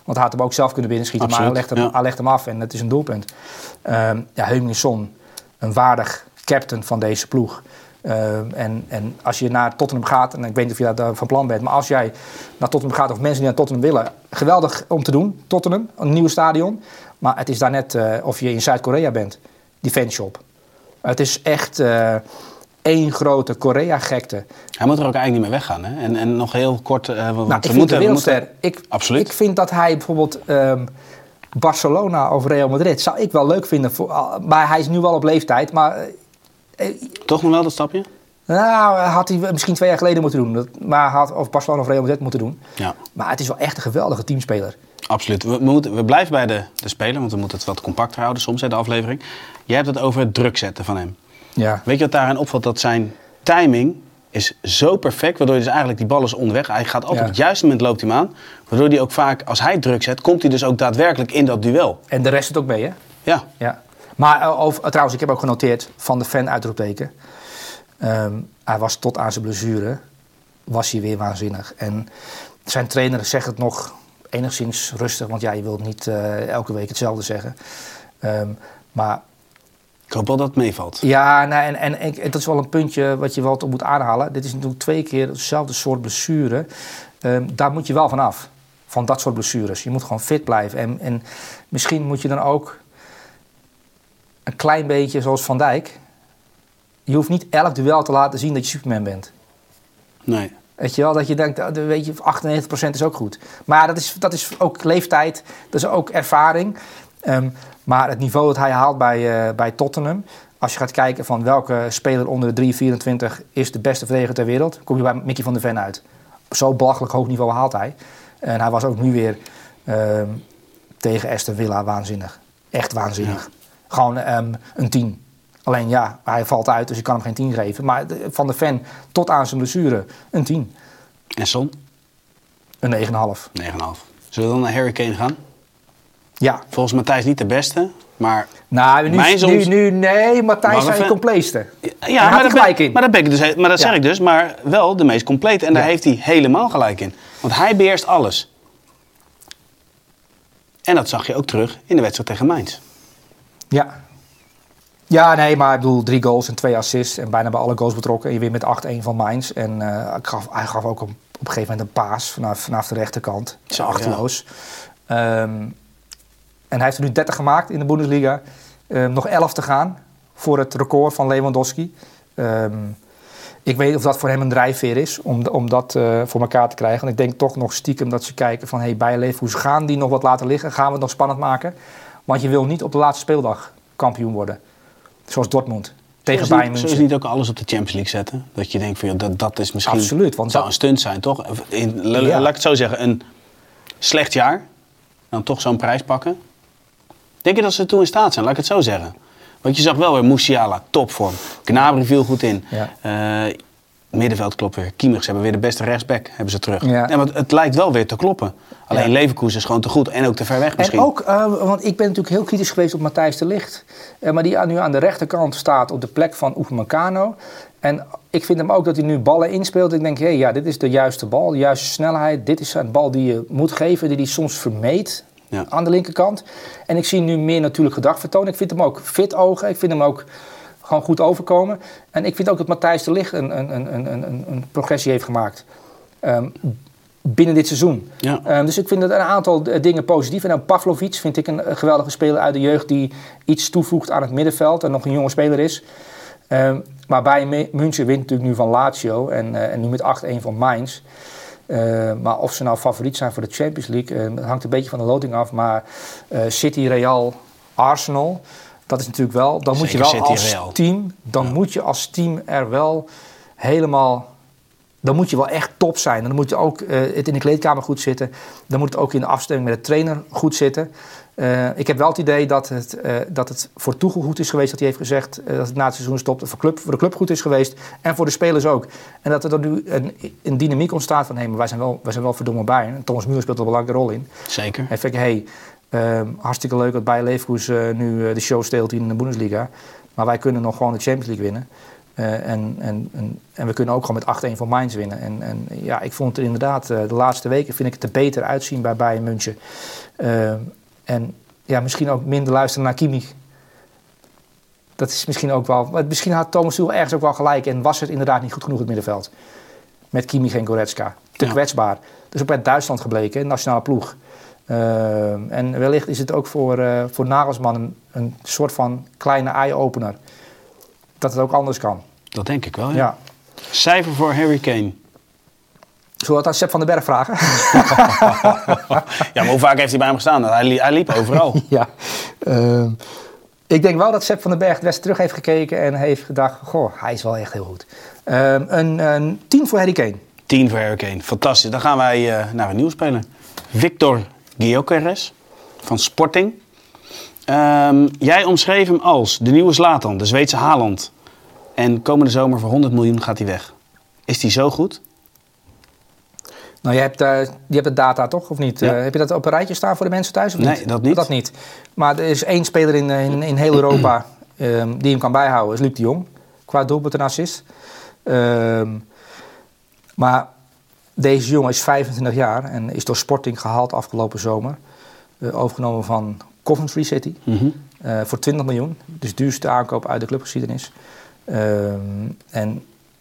Speaker 4: Want hij had hem ook zelf kunnen binnenschieten,
Speaker 2: Absoluut,
Speaker 4: maar hij legt, hem,
Speaker 2: ja.
Speaker 4: hij legt hem af en het is een doelpunt. Um, ja, Heung-min Son, een waardig captain van deze ploeg. Um, en, en als je naar Tottenham gaat, en ik weet niet of je daar van plan bent, maar als jij naar Tottenham gaat of mensen die naar Tottenham willen, geweldig om te doen, Tottenham, een nieuw stadion. Maar het is daar net uh, of je in Zuid-Korea bent, die fanshop. Het is echt uh, één grote Korea-gekte.
Speaker 2: Hij moet er ook eigenlijk niet meer weggaan. Hè? En, en nog heel kort... Uh, want
Speaker 4: Nou,
Speaker 2: we
Speaker 4: ik vind
Speaker 2: moeten,
Speaker 4: de wereldster.
Speaker 2: we moeten...
Speaker 4: Ik,
Speaker 2: Absoluut.
Speaker 4: ik vind dat hij bijvoorbeeld um, Barcelona of Real Madrid zou ik wel leuk vinden. Voor, uh, maar hij is nu wel op leeftijd. Maar uh,
Speaker 2: Toch nog wel dat stapje?
Speaker 4: nou, had hij misschien twee jaar geleden moeten doen. Dat, maar had of Barcelona of Real Madrid moeten doen.
Speaker 2: Ja.
Speaker 4: Maar het is wel echt een geweldige teamspeler.
Speaker 2: Absoluut. We, we, moeten, we blijven bij de, de speler, want we moeten het wat compacter houden soms in de aflevering. Jij hebt het over het druk zetten van hem.
Speaker 4: Ja.
Speaker 2: Weet je wat daarin opvalt? Dat zijn timing is zo perfect, waardoor hij dus eigenlijk die bal is onderweg. Hij gaat altijd
Speaker 4: Ja.
Speaker 2: op het juiste moment loopt hij hem aan. Waardoor hij ook vaak, als hij druk zet, komt hij dus ook daadwerkelijk in dat duel.
Speaker 4: En de rest doet ook mee, hè?
Speaker 2: Ja.
Speaker 4: Ja. Maar uh, over, uh, trouwens, ik heb ook genoteerd van de fan uitroepteken. Um, hij was tot aan zijn blessure, was hij weer waanzinnig. En zijn trainer zegt het nog enigszins rustig, want ja, je wilt niet uh, elke week hetzelfde zeggen. Um, maar
Speaker 2: Ik hoop wel dat het meevalt.
Speaker 4: ja, nou, en, en, en dat is wel een puntje wat je wel moet aanhalen. Dit is natuurlijk twee keer hetzelfde soort blessure. Um, daar moet je wel van af, van dat soort blessures. Je moet gewoon fit blijven. En, en misschien moet je dan ook een klein beetje zoals Van Dijk. Je hoeft niet elk duel te laten zien dat je Superman bent.
Speaker 2: Nee.
Speaker 4: Weet je wel, dat je denkt, weet je, achtennegentig procent is ook goed. Maar dat is, dat is ook leeftijd, dat is ook ervaring. Um, maar het niveau dat hij haalt bij, uh, bij Tottenham, als je gaat kijken van welke speler onder de drie vierentwintig is de beste verdediger ter wereld, kom je bij Mickey van der Ven uit. Zo belachelijk hoog niveau haalt hij. En hij was ook nu weer um, tegen Aston Villa waanzinnig. Echt waanzinnig. Ja. Gewoon um, een tien. Alleen ja, hij valt uit, dus je kan hem geen tien geven. Maar de, van de Ven tot aan zijn blessure, een tien.
Speaker 2: En Son?
Speaker 4: Een negen komma vijf.
Speaker 2: negen komma vijf. Zullen we dan naar Harry Kane gaan?
Speaker 4: Ja.
Speaker 2: Volgens Matthijs niet de beste, maar...
Speaker 4: Nou, nu,
Speaker 2: mijn
Speaker 4: nu, nu nee, Matthijs zijn de compleetste.
Speaker 2: Ja, ja maar, dat
Speaker 4: gelijk
Speaker 2: ben,
Speaker 4: in.
Speaker 2: maar dat, ben ik dus, maar dat zeg
Speaker 4: ja.
Speaker 2: ik dus, maar wel de meest complete. En daar
Speaker 4: ja.
Speaker 2: heeft hij helemaal gelijk in. Want hij beheerst alles. En dat zag je ook terug in de wedstrijd tegen Mainz.
Speaker 4: Ja. Ja, nee, maar ik bedoel, drie goals en twee assists. En bijna bij alle goals betrokken. Je wint met acht een van Mainz. En uh, ik gaf, hij gaf ook op, op een gegeven moment een paas vanaf, vanaf de rechterkant. Zo achterloos. Ja. Um, en hij heeft er nu dertig gemaakt in de Bundesliga. Um, nog elf te gaan voor het record van Lewandowski. Um, ik weet niet of dat voor hem een drijfveer is om, om dat uh, voor elkaar te krijgen. En ik denk toch nog stiekem dat ze kijken van... hey, Bayer Leverkusen, gaan die nog wat laten liggen? Gaan we het nog spannend maken? Want je wil niet op de laatste speeldag kampioen worden. Zoals Dortmund. Tegen Bayern München.
Speaker 2: Zullen ze niet ook alles op de Champions League zetten? Dat je denkt van, ja, dat, dat is misschien...
Speaker 4: Absoluut. Want
Speaker 2: zou
Speaker 4: dat...
Speaker 2: een stunt zijn, toch? In, ja. Laat ik het zo zeggen. Een slecht jaar. Dan toch zo'n prijs pakken. Denk je dat ze toe in staat zijn? Laat ik het zo zeggen. Want je zag wel weer Musiala, topvorm. Gnabry viel goed in. Ja. Uh, middenveld klopt weer. Kimmich, ze hebben weer de beste rechtsback. Hebben ze terug. Ja. Ja, maar het lijkt wel weer te kloppen. Alleen ja. Leverkusen is gewoon te goed. En ook te ver weg misschien.
Speaker 4: En ook, uh, want ik ben natuurlijk heel kritisch geweest op Matthijs de Ligt. Uh, maar die nu aan de rechterkant staat op de plek van Upamecano. En ik vind hem ook dat hij nu ballen inspeelt. Ik denk, hé, hey, ja, dit is de juiste bal. De juiste snelheid. Dit is een bal die je moet geven. Die hij soms vermeed. Ja. Aan de linkerkant. En ik zie nu meer natuurlijk gedrag vertonen. Ik vind hem ook fit ogen. Ik vind hem ook gewoon goed overkomen. En ik vind ook dat Matthijs de Ligt een, een, een, een, een progressie heeft gemaakt. Um, binnen dit seizoen. Ja. Um, dus ik vind dat een aantal dingen positief. En dan Pavlovic vind ik een geweldige speler uit de jeugd... die iets toevoegt aan het middenveld en nog een jonge speler is. Um, maar Bayern München wint natuurlijk nu van Lazio... en, uh, en nu met acht een van Mainz... Uh, maar of ze nou favoriet zijn voor de Champions League, uh, dat hangt een beetje van de loting af. Maar uh, City, Real, Arsenal, dat is natuurlijk wel... Dan Zeker moet je wel City, als Real. team, dan ja. moet je als team er wel helemaal... Dan moet je wel echt top zijn. Dan moet je ook uh, het in de kleedkamer goed zitten. Dan moet het ook in de afstemming met de trainer goed zitten. Uh, ik heb wel het idee dat het, uh, dat het voor Tuchel goed is geweest... dat hij heeft gezegd uh, dat het na het seizoen stopt. Voor, club, voor de club goed is geweest. En voor de spelers ook. En dat er dan nu een, een dynamiek ontstaat van... hé, hey, maar wij zijn wel, wij zijn wel verdomme bij. En Thomas Müller speelt er een belangrijke rol in.
Speaker 2: Zeker.
Speaker 4: En vind ik, hey, uh, hartstikke leuk dat Bayer Leverkusen uh, nu uh, de show steelt in de Bundesliga. Maar wij kunnen nog gewoon de Champions League winnen. Uh, en, en, en, en we kunnen ook gewoon met acht-een van Mainz winnen. En, en ja, ik vond het inderdaad, uh, de laatste weken vind ik het er beter uitzien bij Bayern München. Uh, en ja, misschien ook minder luisteren naar Kimmich. Dat is misschien ook wel... Misschien had Thomas Tuchel ergens ook wel gelijk en was het inderdaad niet goed genoeg het middenveld. Met Kimmich en Goretzka. Te ja. kwetsbaar. Dat is ook bij Duitsland gebleken, een nationale ploeg. Uh, en wellicht is het ook voor, uh, voor Nagelsmann een, een soort van kleine eye-opener. Dat het ook anders kan.
Speaker 2: Dat denk ik wel, ja.
Speaker 4: ja.
Speaker 2: Cijfer voor Harry Kane.
Speaker 4: Zullen we dat aan Sepp van den Berg vragen?
Speaker 2: Ja, maar hoe vaak heeft hij bij hem gestaan? Hij, li- hij liep overal.
Speaker 4: ja. Uh, ik denk wel dat Sepp van den Berg de wedstrijd terug heeft gekeken en heeft gedacht... Goh, hij is wel echt heel goed. Uh, een, een tien voor Harry Kane.
Speaker 2: tien voor Harry Kane. Fantastisch. Dan gaan wij uh, naar een nieuwe speler. Victor Gyökeres van Sporting. Um, jij omschreef hem als de nieuwe Zlatan, de Zweedse Haaland. En komende zomer voor honderd miljoen gaat hij weg. Is hij zo goed?
Speaker 4: Nou, je hebt, uh, je hebt de data toch, of niet? Ja. Uh, heb je dat op een rijtje staan voor de mensen thuis? Of
Speaker 2: nee,
Speaker 4: niet?
Speaker 2: dat niet.
Speaker 4: Dat niet. Maar er is één speler in, in, in heel Europa um, die hem kan bijhouden. Dat is Luc de Jong. Qua doelpunt en assist. Um, maar deze jongen is vijfentwintig jaar en is door Sporting gehaald afgelopen zomer. Uh, overgenomen van Coventry City. Mm-hmm. Uh, voor twintig miljoen. Dus duurste aankoop uit de clubgeschiedenis. Um, en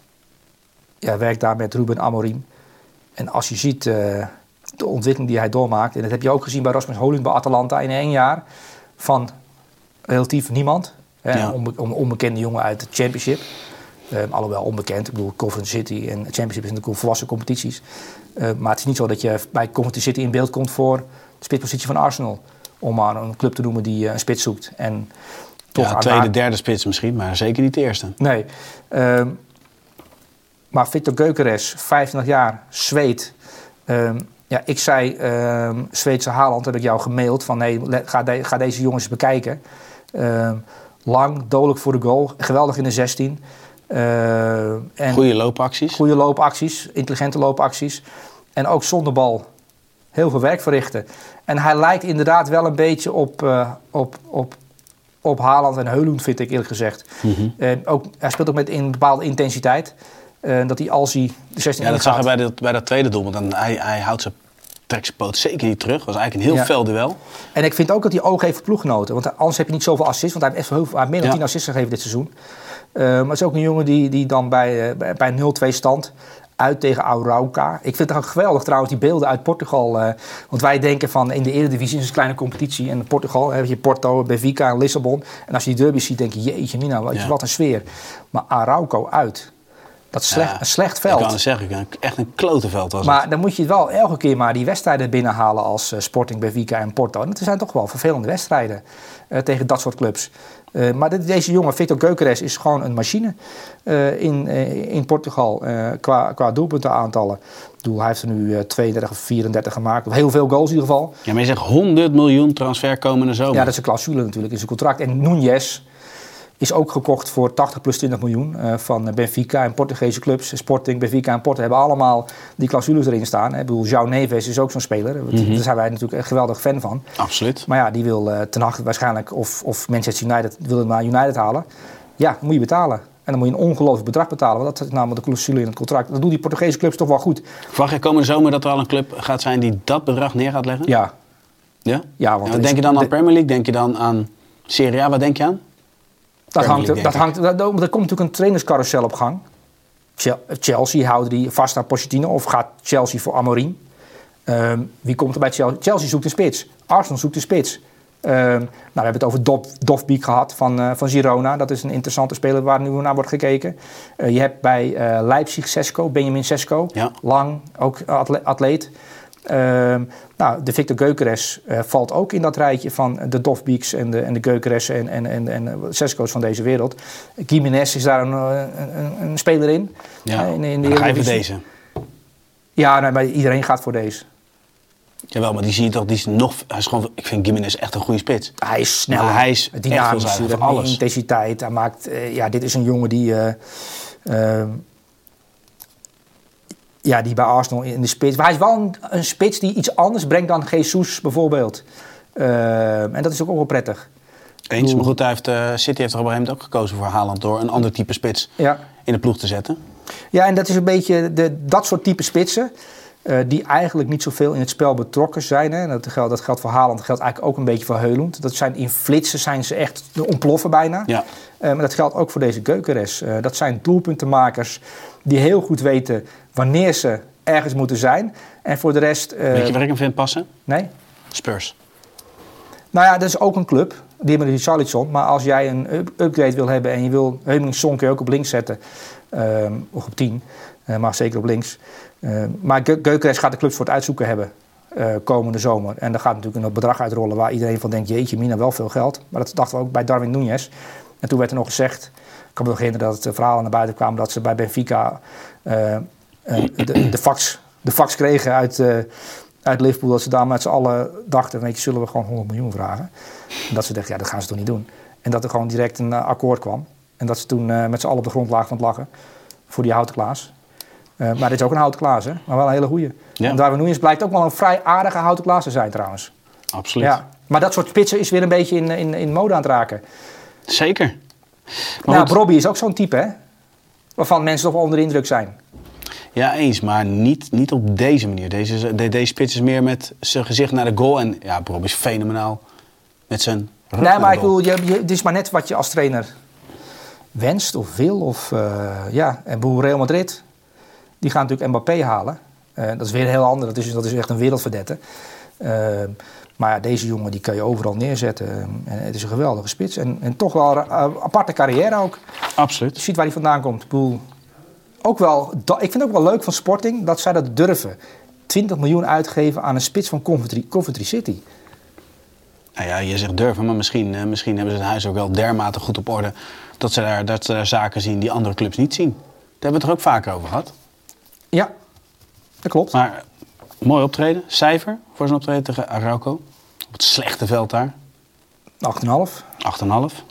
Speaker 4: ja, werkt daar met Ruben Amorim. En als je ziet uh, de ontwikkeling die hij doormaakt... en dat heb je ook gezien bij Rasmus Højlund bij Atalanta in één jaar... van relatief niemand. Hè, ja. onbe- on- onbekende jongen uit de Championship. Uh, alhoewel onbekend. Ik bedoel, Coventry City en Championship is natuurlijk volwassen competities. Uh, maar het is niet zo dat je bij Coventry City in beeld komt... voor de spitspositie van Arsenal. Om maar een club te noemen die uh, een spits zoekt. En toch
Speaker 2: ja, tweede, haar... derde spits misschien, maar zeker niet de eerste.
Speaker 4: Nee. Uh, Maar Victor Gyökeres, vijfentwintig jaar, Zweed. Um, ja, ik zei, um, Zweedse Haaland, heb ik jou gemaild van nee, ga, de, ga deze jongens eens bekijken. Um, lang, dodelijk voor de goal, geweldig in de zestien. Uh, en
Speaker 2: goede loopacties.
Speaker 4: Goede loopacties, intelligente loopacties. En ook zonder bal heel veel werk verrichten. En hij lijkt inderdaad wel een beetje op, uh, op, op, op Haaland en Højlund, vind ik eerlijk gezegd. Mm-hmm. Uh, ook, hij speelt ook met een bepaalde intensiteit. Uh, dat hij als hij de zestien
Speaker 2: Ja, dat zag je bij, de, bij dat tweede doel. Want dan, hij, hij houdt zijn, trekt zijn poot zeker niet terug. Dat was eigenlijk een heel ja. fel duel.
Speaker 4: En ik vind ook dat hij oog heeft voor ploeggenoten. Want anders heb je niet zoveel assists. Want hij heeft, echt heel, hij heeft meer dan ja. tien assists gegeven dit seizoen. Uh, maar het is ook een jongen die, die dan bij, uh, bij een nul-twee stand... uit tegen Arauca. Ik vind het ook geweldig trouwens, die beelden uit Portugal. Uh, want wij denken van in de Eredivisie is een kleine competitie. En in Portugal heb je Porto, Benfica en Lissabon. En als je die derby ziet, denk je, jeetje mina, wat, ja. wat een sfeer. Maar Arauco uit... Dat is slecht, ja, een slecht veld.
Speaker 2: Ik kan het zeggen, echt een klote veld was
Speaker 4: maar
Speaker 2: het.
Speaker 4: Dan moet je wel elke keer maar die wedstrijden binnenhalen als uh, Sporting, Benfica en Porto. En dat zijn toch wel vervelende wedstrijden uh, tegen dat soort clubs. Uh, maar dit, deze jongen, Victor Gyökeres, is gewoon een machine uh, in, uh, in Portugal uh, qua, qua doelpuntenaantallen. Ik bedoel, hij heeft er nu uh, tweeëndertig of vierendertig gemaakt. Heel veel goals in ieder geval.
Speaker 2: Ja, maar je zegt honderd miljoen transfer komende zomer.
Speaker 4: Ja, dat is een clausule natuurlijk in zijn contract. En Núñez is ook gekocht voor tachtig plus twintig miljoen uh, van Benfica en Portugese clubs. Sporting, Benfica en Porto hebben allemaal die clausules erin staan. Ik bedoel, João Neves is ook zo'n speler. Mm-hmm. Daar zijn wij natuurlijk een geweldig fan van.
Speaker 2: Absoluut.
Speaker 4: Maar ja, die wil uh, Ten Hag waarschijnlijk, of, of Manchester United wil hem naar United halen. Ja, dan moet je betalen. En dan moet je een ongelooflijk bedrag betalen. Want dat is namelijk de clausule in het contract. Dat doen die Portugese clubs toch wel goed.
Speaker 2: Verwacht je komende zomer dat er al een club gaat zijn die dat bedrag neer gaat leggen?
Speaker 4: Ja.
Speaker 2: Ja?
Speaker 4: Ja, want
Speaker 2: ja, denk je dan aan de Premier League? Denk je dan aan Serie A? Wat denk je aan?
Speaker 4: Dat, hangt, League, dat, hangt, dat, dat komt natuurlijk een trainerscarousel op gang. Chelsea houden die vast aan Pochettino of gaat Chelsea voor Amorim? Um, wie komt er bij Chelsea? Chelsea zoekt een spits. Arsenal zoekt een spits. Um, nou, we hebben het over Dof, Dofbeek gehad van, uh, van Girona. Dat is een interessante speler waar nu naar wordt gekeken. Uh, je hebt bij uh, Leipzig Sesko, Benjamin Sesko. Ja. Lang, ook atleet. Uh, nou, de Victor Gyökeres uh, valt ook in dat rijtje van de Dofbeeks en de, en de Gyökeres en, en, en, en Sesko's van deze wereld. Gimenez is daar een, een, een speler in.
Speaker 2: Ja, uh, in, in de dan ga je voor deze.
Speaker 4: Ja, nee, maar iedereen gaat voor deze.
Speaker 2: Jawel, maar die zie je toch, die is nog, hij is gewoon, ik vind Gimenez echt een goede spits.
Speaker 4: Hij is snel,
Speaker 2: maar hij is
Speaker 4: dynamisch, hij alles. Intensiteit. Hij maakt, uh, ja, dit is een jongen die... Uh, uh, Ja, die bij Arsenal in de spits. Maar hij is wel een, een spits die iets anders brengt dan Jesus bijvoorbeeld. Uh, en dat is ook, ook wel prettig.
Speaker 2: Eens, maar goed, hij heeft, uh, City heeft er op een gegeven moment ook gekozen voor Haaland door een ander type spits
Speaker 4: Ja.
Speaker 2: in de ploeg te zetten.
Speaker 4: Ja, en dat is een beetje de, dat soort type spitsen. Uh, die eigenlijk niet zoveel in het spel betrokken zijn. Hè. Dat, geldt, dat geldt voor Haaland, dat geldt eigenlijk ook een beetje voor Højlund. Dat zijn in flitsen zijn ze echt ontploffen bijna.
Speaker 2: Ja.
Speaker 4: Uh, maar dat geldt ook voor deze Gyökeres. Uh, dat zijn doelpuntenmakers die heel goed weten wanneer ze ergens moeten zijn. En voor de rest... Uh,
Speaker 2: Weet je waar ik hem vind passen?
Speaker 4: Nee?
Speaker 2: Spurs.
Speaker 4: Nou ja, dat is ook een club. Die hebben die Richarlison. Maar als jij een up- upgrade wil hebben en je wil Heung-min-Son kun je ook op links zetten. Uh, of op tien. Uh, maar zeker op links. Uh, maar Gyökeres gaat de clubs voor het uitzoeken hebben uh, komende zomer. En daar gaat natuurlijk een bedrag uitrollen waar iedereen van denkt... jeetje, mina, wel veel geld. Maar dat dachten we ook bij Darwin Núñez. En toen werd er nog gezegd... Ik kan me nog herinneren dat het verhaal naar buiten kwam... dat ze bij Benfica uh, uh, de, de, fax, de fax kregen uit, uh, uit Liverpool... dat ze daar met z'n allen dachten... weet je, zullen we gewoon honderd miljoen vragen? En dat ze dachten, ja, dat gaan ze toch niet doen. En dat er gewoon direct een uh, akkoord kwam. En dat ze toen uh, met z'n allen op de grond lagen van het lachen... voor die houten Klaas. Uh, maar dit is ook een houten Klaas, hè? Maar wel een hele goeie.
Speaker 2: Ja.
Speaker 4: En Darwin Núñez blijkt ook wel een vrij aardige houten Klaas te zijn trouwens.
Speaker 2: Absoluut.
Speaker 4: Ja. Maar dat soort spitsen is weer een beetje in, in, in mode aan het raken.
Speaker 2: Zeker. Maar
Speaker 4: Nou,
Speaker 2: goed,
Speaker 4: Robbie is ook zo'n type, hè? Waarvan mensen toch wel onder de indruk zijn.
Speaker 2: ja, eens, maar niet, niet op deze manier. Deze, de, deze spits is meer met zijn gezicht naar de goal. En ja, Rob is fenomenaal met zijn rug
Speaker 4: Nee,
Speaker 2: naar
Speaker 4: maar
Speaker 2: de
Speaker 4: ik
Speaker 2: goal.
Speaker 4: bedoel, je, je, het is maar net wat je als trainer wenst of wil. Of, uh, ja, en bij Real Madrid, die gaan natuurlijk Mbappé halen. Uh, dat is weer een heel ander, dat is, dat is echt een wereldverdette. Uh, maar ja, deze jongen die kan je overal neerzetten. En het is een geweldige spits. En, en toch wel een uh, aparte carrière ook.
Speaker 2: Absoluut.
Speaker 4: Je ziet waar hij vandaan komt. Ik bedoel, ook wel, dat, ik vind het ook wel leuk van Sporting dat zij dat durven. twintig miljoen uitgeven aan een spits van Coventry, Coventry City.
Speaker 2: Nou ja, je zegt durven, maar misschien, uh, misschien hebben ze het huis ook wel dermate goed op orde... dat ze daar, dat ze daar zaken zien die andere clubs niet zien. Daar hebben we het er ook vaker over gehad.
Speaker 4: Ja, dat klopt.
Speaker 2: Maar mooi optreden. Cijfer voor zijn optreden tegen Arauco. Op het slechte veld daar.
Speaker 4: acht komma vijf.
Speaker 2: acht komma vijf.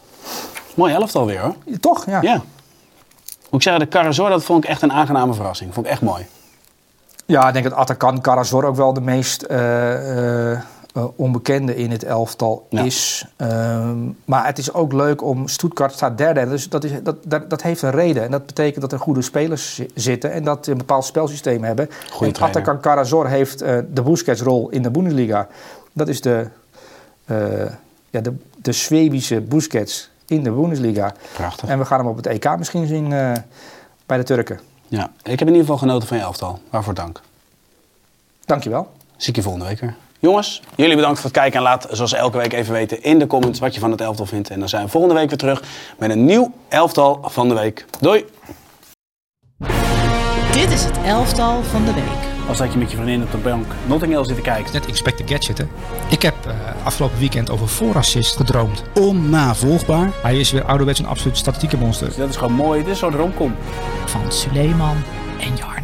Speaker 2: Mooi elftal weer hoor.
Speaker 4: Toch, ja.
Speaker 2: Ja. Moet ik zeggen, de Carrasor, dat vond ik echt een aangename verrassing. Vond ik echt mooi.
Speaker 4: Ja, ik denk dat Atakan Carrasor ook wel de meest uh, uh, uh, onbekende in het elftal
Speaker 2: Ja.
Speaker 4: is. Um, maar het is ook leuk om... Stuttgart staat derde. Dus dat, is, dat, dat, dat heeft een reden. En dat betekent dat er goede spelers zi- zitten. En dat ze een bepaald spelsysteem hebben.
Speaker 2: Goeie
Speaker 4: en
Speaker 2: trainer.
Speaker 4: Atakan Carrasor heeft uh, de Busquets-rol in de Bundesliga. Dat is de, uh, ja, de, de Zwebische Busquets in de Bundesliga.
Speaker 2: Prachtig.
Speaker 4: En we gaan hem op het E K misschien zien uh, bij de Turken.
Speaker 2: Ja, ik heb in ieder geval genoten van je elftal. Waarvoor dank.
Speaker 4: Dankjewel.
Speaker 2: Zie ik je volgende week weer. Jongens, jullie bedankt voor het kijken. En laat zoals elke week even weten in de comments wat je van het elftal vindt. En dan zijn we volgende week weer terug met een nieuw elftal van de week. Doei!
Speaker 1: Dit is het elftal van de week.
Speaker 2: Als dat je met je vriendin op de bank Notting Hill zit te kijken.
Speaker 3: Net Inspector Gadget, hè. Ik heb uh, afgelopen weekend over voorassist gedroomd.
Speaker 2: Onnavolgbaar.
Speaker 3: Hij is weer ouderwets een absoluut statistiekenmonster.
Speaker 2: Dat is gewoon mooi. Dit is zo'n romcom.
Speaker 1: Van Suleiman en Jarno.